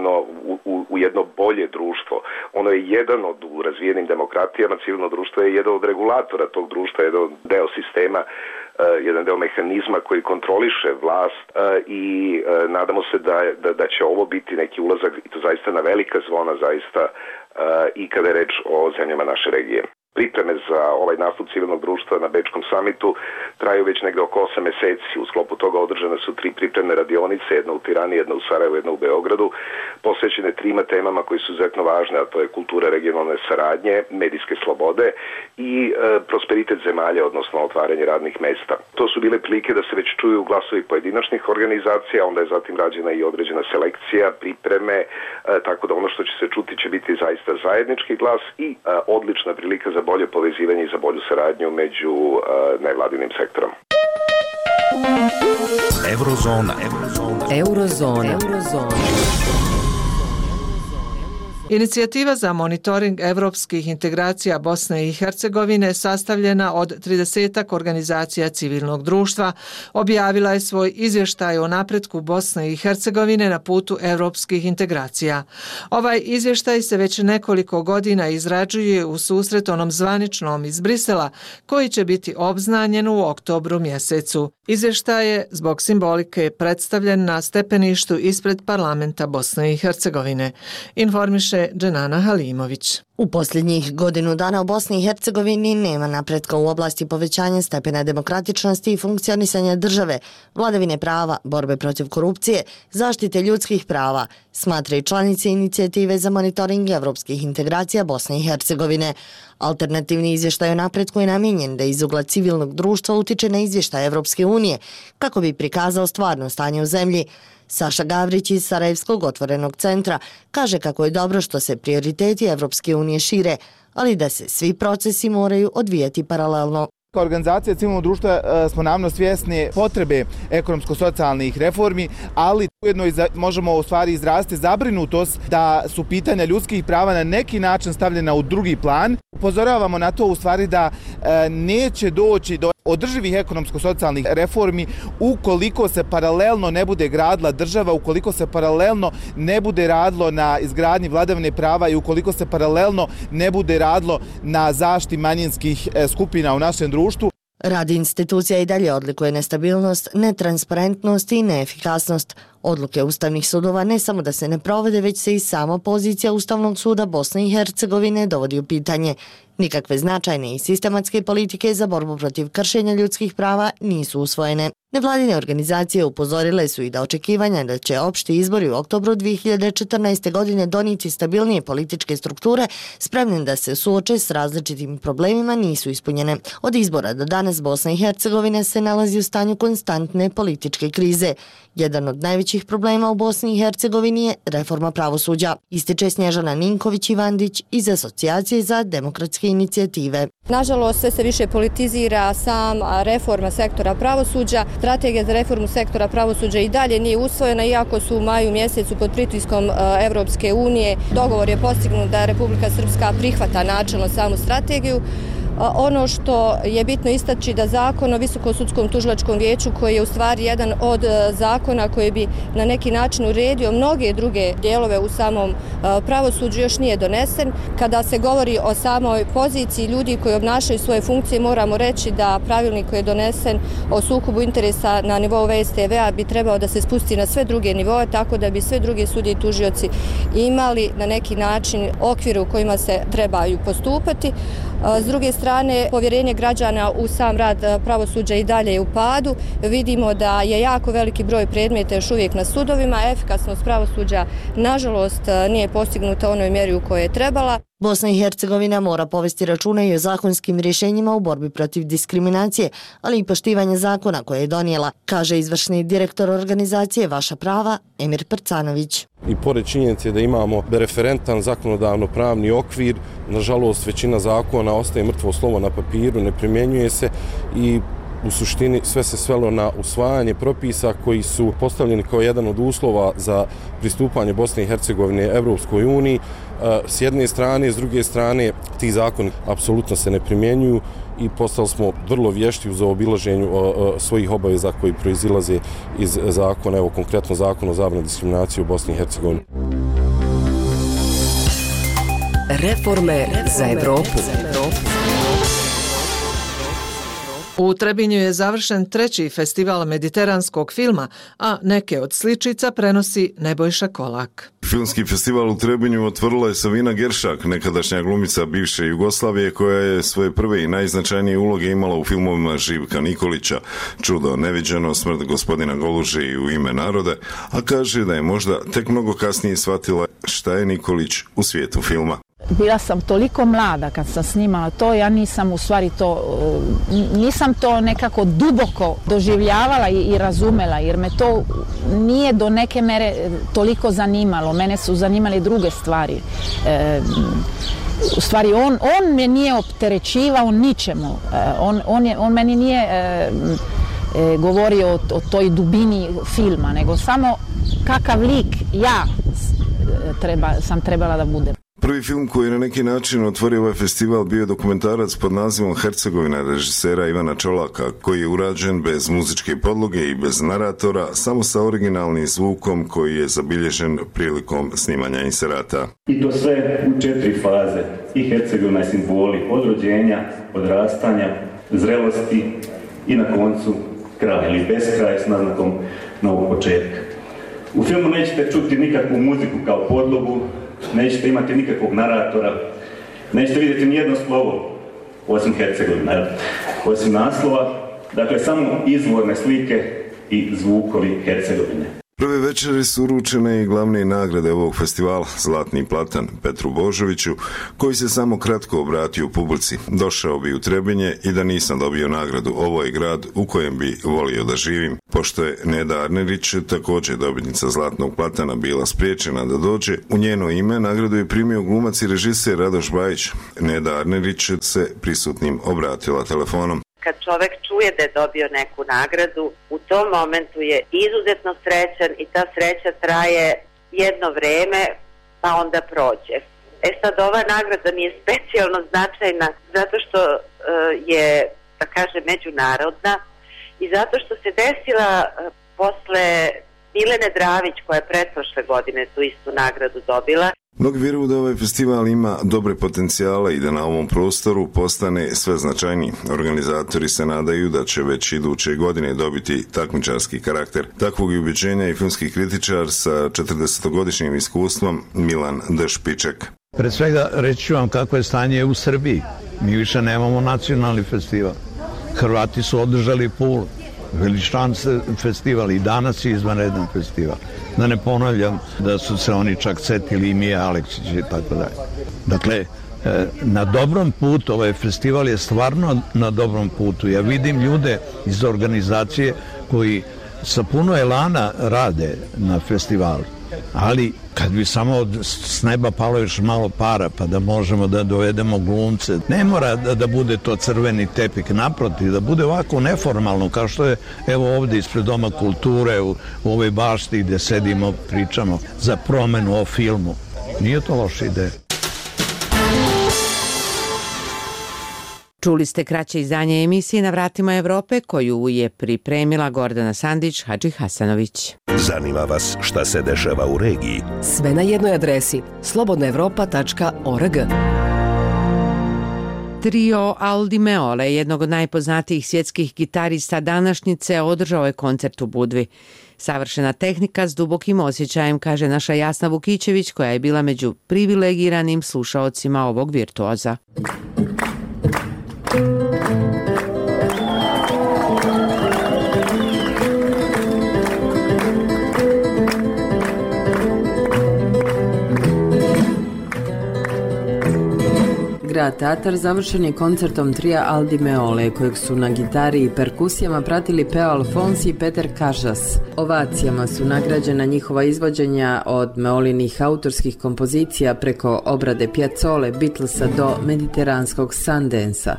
u jedno bolje društvo. Ono je jedan od, u razvijenim demokratijama, civilno društvo je jedan od regulatora tog društva, jedan deo sistema, jedan deo mehanizma koji kontroliše vlast i nadamo se da će ovo biti neki ulazak, i to zaista na velika zvona, zaista i kada je reč o zemljama naše regije. Pripreme za ovaj nastup civilnog društva na Bečkom samitu traju već negde oko 8 meseci. U sklopu toga održane su 3 pripremne radionice, jedna u Tirani, jedna u Sarajevu, jedna u Beogradu, posvećene 3 temama koji su izuzetno važne, a to je kultura regionalne saradnje, medijske slobode i prosperitet zemalja, odnosno otvaranje radnih mesta. To su bile prilike da se već čuju glasovi pojedinačnih organizacija, onda je zatim rađena i određena selekcija, pripreme, tako da ono što će se čuti će biti zaista zajednički glas i odlična prilika za bolje povezivanje i za bolju saradnju među nevladinim sektorom. Eurozona. Inicijativa za monitoring evropskih integracija Bosne i Hercegovine, sastavljena od 30 organizacija civilnog društva, objavila je svoj izvještaj o napretku Bosne i Hercegovine na putu evropskih integracija. Ovaj izvještaj se već nekoliko godina izrađuje u susret onom zvaničnom iz Brisela, koji će biti obznanjen u oktobru mjesecu. Izvještaj je zbog simbolike predstavljen na stepeništu ispred parlamenta Bosne i Hercegovine. Informiše Dženana Halimović. U posljednjih godinu dana u Bosni i Hercegovini nema napretka u oblasti povećanja stepena demokratičnosti i funkcionisanja države, vladavine prava, borbe protiv korupcije, zaštite ljudskih prava, smatra i članice inicijative za monitoring evropskih integracija Bosne i Hercegovine. Alternativni izvještaj o napretku je namijenjen da iz ugla civilnog društva utiče na izvještaj Evropske unije kako bi prikazao stvarno stanje u zemlji. Saša Gavrić iz Sarajevskog otvorenog centra kaže kako je dobro što se prioriteti Evropske unije šire, ali da se svi procesi moraju odvijati paralelno. Kao organizacija civilnog društva smo naravno svjesni potrebe ekonomsko-socijalnih reformi, ali ujedno možemo u stvari izraziti zabrinutost da su pitanja ljudskih prava na neki način stavljena u drugi plan. Upozoravamo na to u stvari da neće doći do održivih ekonomsko-socijalnih reformi ukoliko se paralelno ne bude gradila država, ukoliko se paralelno ne bude radilo na izgradnji vladavine prava i ukoliko se paralelno ne bude radilo na zaštiti manjinskih skupina u našem društvu. Rad institucija i dalje odlikuje nestabilnost, netransparentnost i neefikasnost. Odluke ustavnih sudova ne samo da se ne provode, već se i sama pozicija Ustavnog suda Bosne i Hercegovine dovodi u pitanje. Nikakve značajne i sistematske politike za borbu protiv kršenja ljudskih prava nisu usvojene. Nevladine organizacije upozorile su i da očekivanja da će opšti izbori u oktobru 2014. godine donijeti stabilnije političke strukture spremne da se suoče s različitim problemima nisu ispunjene. Od izbora do danas Bosna i Hercegovina se nalazi u stanju konstantne političke krize. Jedan od najvećih najvećih problema u Bosni i Hercegovini je reforma pravosuđa, ističe Snježana Ninković-Ivandić iz Asocijacije za demokratske inicijative. Nažalost, sve se više politizira sama reforma sektora pravosuđa. Strategija za reformu sektora pravosuđa i dalje nije usvojena, iako su u maju mjesecu pod pritiskom Evropske unije dogovor je postignut da Republika Srpska prihvata načelno samu strategiju. Ono što je bitno istaći da zakon o Visokom sudskom tužilačkom vijeću, koji je u stvari jedan od zakona koji bi na neki način uredio mnoge druge dijelove u samom pravosuđu, još nije donesen. Kada se govori o samoj poziciji ljudi koji obnašaju svoje funkcije, moramo reći da pravilnik koji je donesen o sukobu interesa na nivou VSTV-a bi trebao da se spusti na sve druge nivoe, tako da bi sve druge sudije i tužioci imali na neki način okvire u kojima se trebaju postupati. S druge strane, povjerenje građana u sam rad pravosuđa i dalje je u padu. Vidimo da je jako veliki broj predmeta još uvijek na sudovima. Efikasnost pravosuđa, nažalost, nije postignuta u onoj mjeri u kojoj je trebala. Bosna i Hercegovina mora povesti računa i o zakonskim rješenjima u borbi protiv diskriminacije, ali i poštivanje zakona koje je donijela, kaže izvršni direktor organizacije Vaša prava, Emir Prcanović. I pored činjenice da imamo referentan zakonodavno-pravni okvir, nažalost većina zakona ostaje mrtvo slovo na papiru, ne primjenjuje se i u suštini sve se svelo na usvajanje propisa koji su postavljeni kao jedan od uslova za pristupanje Bosne i Hercegovine Evropskoj uniji. S jedne strane, s druge strane, ti zakoni apsolutno se ne primjenjuju i postali smo vrlo vješti u zaobilaženju svojih obaveza koji proizilaze iz zakona, evo konkretno zakon o zabrani diskriminacije u Bosni i Hercegovini. Reforme za Evropu. U Trebinju je završen 3. festival mediteranskog filma, a neke od sličica prenosi Nebojša Kolak. Filmski festival u Trebinju otvorila je Savina Geršak, nekadašnja glumica bivše Jugoslavije, koja je svoje prve i najznačajnije uloge imala u filmovima Živka Nikolića, Čudo neviđeno, Smrt gospodina Goluže i U ime narode, a kaže da je možda tek mnogo kasnije shvatila šta je Nikolić u svijetu filma. Bila sam toliko mlada kad sam snimala to, ja nisam u stvari nisam to nekako duboko doživljavala i razumela, jer me to nije do neke mere toliko zanimalo. Mene su zanimali druge stvari. U stvari, on me nije opterećivao ničemu. On meni nije govorio o toj dubini filma, nego samo kakav lik ja sam trebala da budem. Prvi film koji je na neki način otvorio ovaj festival bio je dokumentarac pod nazivom Hercegovina režisera Ivana Čolaka, koji je urađen bez muzičke podloge i bez naratora, samo sa originalnim zvukom koji je zabilježen prilikom snimanja inserata. I to sve u 4 faze. I Hercegovina je simboli od rođenja, odrastanja, zrelosti i na koncu kraj ili beskraj s naznakom novog početka. U filmu nećete čuti nikakvu muziku kao podlogu, nećete imati nikakvog naratora, nećete vidjeti nijedno slovo osim Hercegovina, osim naslova, dakle samo izvorne slike i zvukovi Hercegovine. Prve večeri su uručene i glavne nagrade ovog festivala, Zlatni platan Petru Božoviću, koji se samo kratko obratio publici. Došao bi u Trebinje i da nisam dobio nagradu, ovo je grad u kojem bi volio da živim. Pošto je Neda Arnerić, također dobitnica Zlatnog platana, bila spriječena da dođe, u njeno ime nagradu je primio glumac i režiser Radoš Bajić. Neda Arnerić se prisutnim obratila telefonom. Kad čovjek čuje da je dobio neku nagradu, u tom momentu je izuzetno srećan i ta sreća traje jedno vrijeme, pa onda prođe. Sad ova nagrada mi je specijalno značajna zato što je, da kažem, međunarodna i zato što se desila posle Milene Dravić, koja je pretprošle godine tu istu nagradu dobila. Mnogi vjeruju da ovaj festival ima dobre potencijale i da na ovom prostoru postane sve značajniji. Organizatori se nadaju da će već iduće godine dobiti takmičarski karakter. Takvog je ubjeđenja i filmski kritičar sa 40-godišnjim iskustvom Milan D. Špiček. Pred svega reći ću vam kako je stanje u Srbiji. Mi više nemamo nacionalni festival. Hrvati su održali Pulu. Veličan festival i danas je izvanredan festival. Da ne ponavljam da su se oni čak setili i Mije Aleksić i tako dalje. Dakle, na dobrom putu, ovaj festival je stvarno na dobrom putu. Ja vidim ljude iz organizacije koji sa puno elana rade na festivalu. Ali kad bi samo s neba palo još malo para pa da možemo da dovedemo glumce, ne mora da bude to crveni tepik, naprotiv, da bude ovako neformalno kao što je evo ovdje ispred Doma kulture u ovoj bašti gdje sedimo, pričamo za promenu o filmu. Nije to loša ideja. Čuli ste kraće izdanje emisije Na vratima Evrope koju je pripremila Gordana Sandić Hadži Hasanović. Zanima vas šta se dešava u regiji? Sve na jednoj adresi slobodnaevropa.org. Trio Al Di Meola, jednog od najpoznatijih svjetskih gitarista današnjice, održao je koncert u Budvi. Savršena tehnika s dubokim osjećajem, kaže naša Jasna Vukićević, koja je bila među privilegiranim slušaocima ovog virtuoza. Grad Tatar završen je koncertom trija Al Di Meole, kojeg su na gitari i perkusijama pratili Peo Alfonsi i Peter Kažas. Ovacijama su nagrađena njihova izvođenja od Meolinih autorskih kompozicija preko obrade Piazzole, Beatlesa do mediteranskog Sundansa.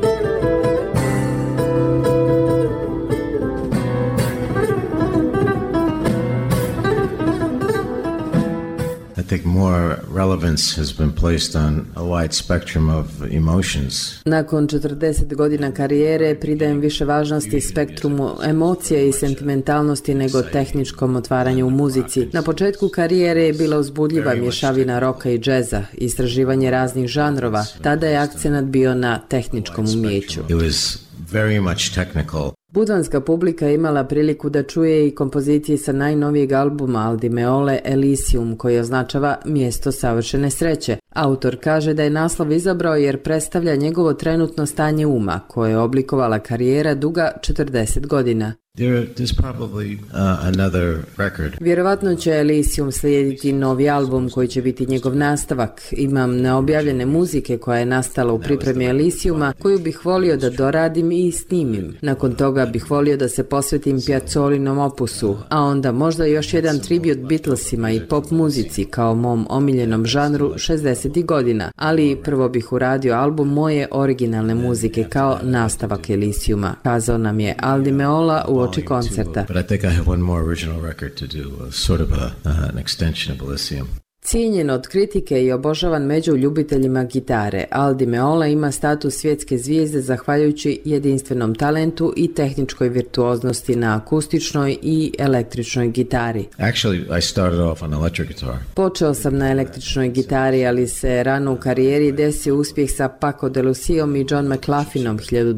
I think more relevance has been placed on a wide spectrum of emotions. Nakon 40 godina karijere pridajem više važnosti spektrumu emocije i sentimentalnosti nego tehničkom otvaranju u muzici. Na početku karijere je bila uzbudljiva mješavina roka i džeza, istraživanje raznih žanrova. Tada je akcenat bio na tehničkom umjeću. It was very much technical. Budvanska publika je imala priliku da čuje i kompozicije sa najnovijeg albuma Al Di Meole Elysium, koji označava mjesto savršene sreće. Autor kaže da je naslov izabrao jer predstavlja njegovo trenutno stanje uma, koje je oblikovala karijera duga 40 godina. There's probably another record. Vjerovatno će Elysium slijediti novi album koji će biti njegov nastavak. Imam neobjavljene muzike koja je nastala u pripremi Elysiuma koju bih volio da doradim i snimim. Nakon toga bih volio da se posvetim Piazzolinom opusu, a onda možda još jedan tribut Beatlesima i pop muzici kao mom omiljenom žanru 60. godina, ali prvo bih uradio album moje originalne muzike kao nastavak Elysiuma, kazao nam je Al Di Meola u oči koncerta. But I think I have one more original record to do, sort of an extension of Elysium. Cijenjen od kritike i obožavan među ljubiteljima gitare, Al Di Meola ima status svjetske zvijezde zahvaljujući jedinstvenom talentu i tehničkoj virtuoznosti na akustičnoj i električnoj gitari. Actually, I started off on electric guitar. Počeo sam na električnoj gitari, ali se rano u karijeri desio uspjeh sa Paco de Lucijom i John McLaughlinom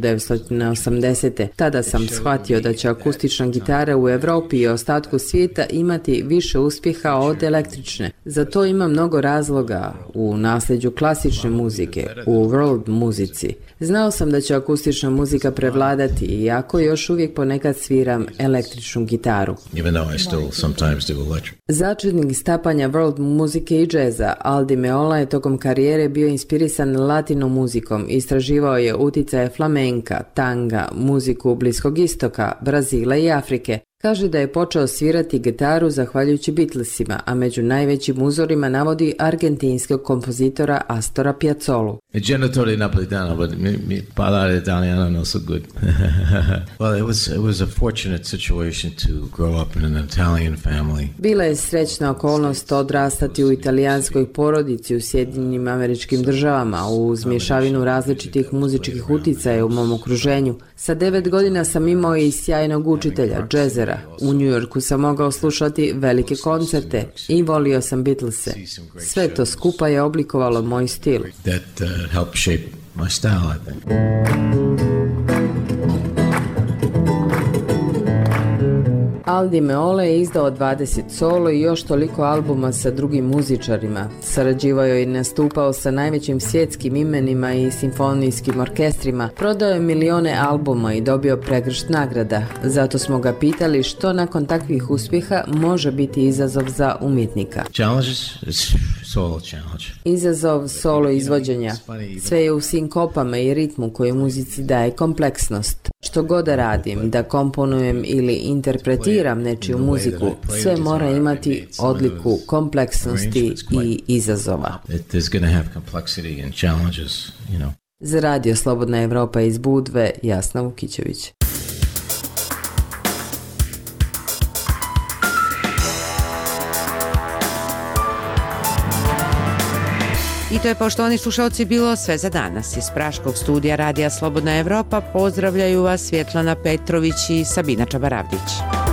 1980. Tada sam shvatio da će akustična gitara u Europi i ostatku svijeta imati više uspjeha od električne. Zato ima mnogo razloga u nasljeđu klasične muzike, u world muzici. Znao sam da će akustična muzika prevladati, iako još uvijek ponekad sviram električnu gitaru. Začetnik stapanja world muzike i džeza, Al Di Meola je tokom karijere bio inspirisan latino muzikom. Istraživao je uticaje flamenka, tanga, muziku Bliskog istoka, Brazila i Afrike. Kaže da je počeo svirati gitaru zahvaljujući Beatlesima, a među najvećim uzorima navodi argentinskog kompozitora Astora Piazzolu. Il genitore napolitano, but mi parlare italiano non so good. Well, it was a fortunate situation to grow up in an Italian family. Bila je srećna okolnost odrastati u italijanskoj porodici u Sjedinjenim Američkim Državama uz mješavinu različitih muzičkih uticaja u mom okruženju. Sa 9 godina sam imao i sjajnog učitelja, džezera. U New Yorku sam mogao slušati velike koncerte i volio sam Beatlese. Sve to skupa je oblikovalo moj stil. That helped shape my style, I think. Al Di Meola je izdao 20 solo i još toliko albuma sa drugim muzičarima. Sarađivao je i nastupao sa najvećim svjetskim imenima i simfonijskim orkestrima. Prodao je milione albuma i dobio pregršt nagrada. Zato smo ga pitali što nakon takvih uspjeha može biti izazov za umjetnika. Challenges? solo challenge. Izazov solo izvođenja. Sve je u sinkopama i ritmu koji muzici daje kompleksnost. Što god da radim, da komponujem ili interpretiram nečiju muziku, sve mora imati odliku kompleksnosti i izazova. Za Radio Slobodna Evropa iz Budve, Jasna Vukićević. I to je, poštovani slušalci, bilo sve za danas. Iz Praškog studija Radija Slobodna Evropa pozdravljaju vas Svjetlana Petrović i Sabina Čabaravdić.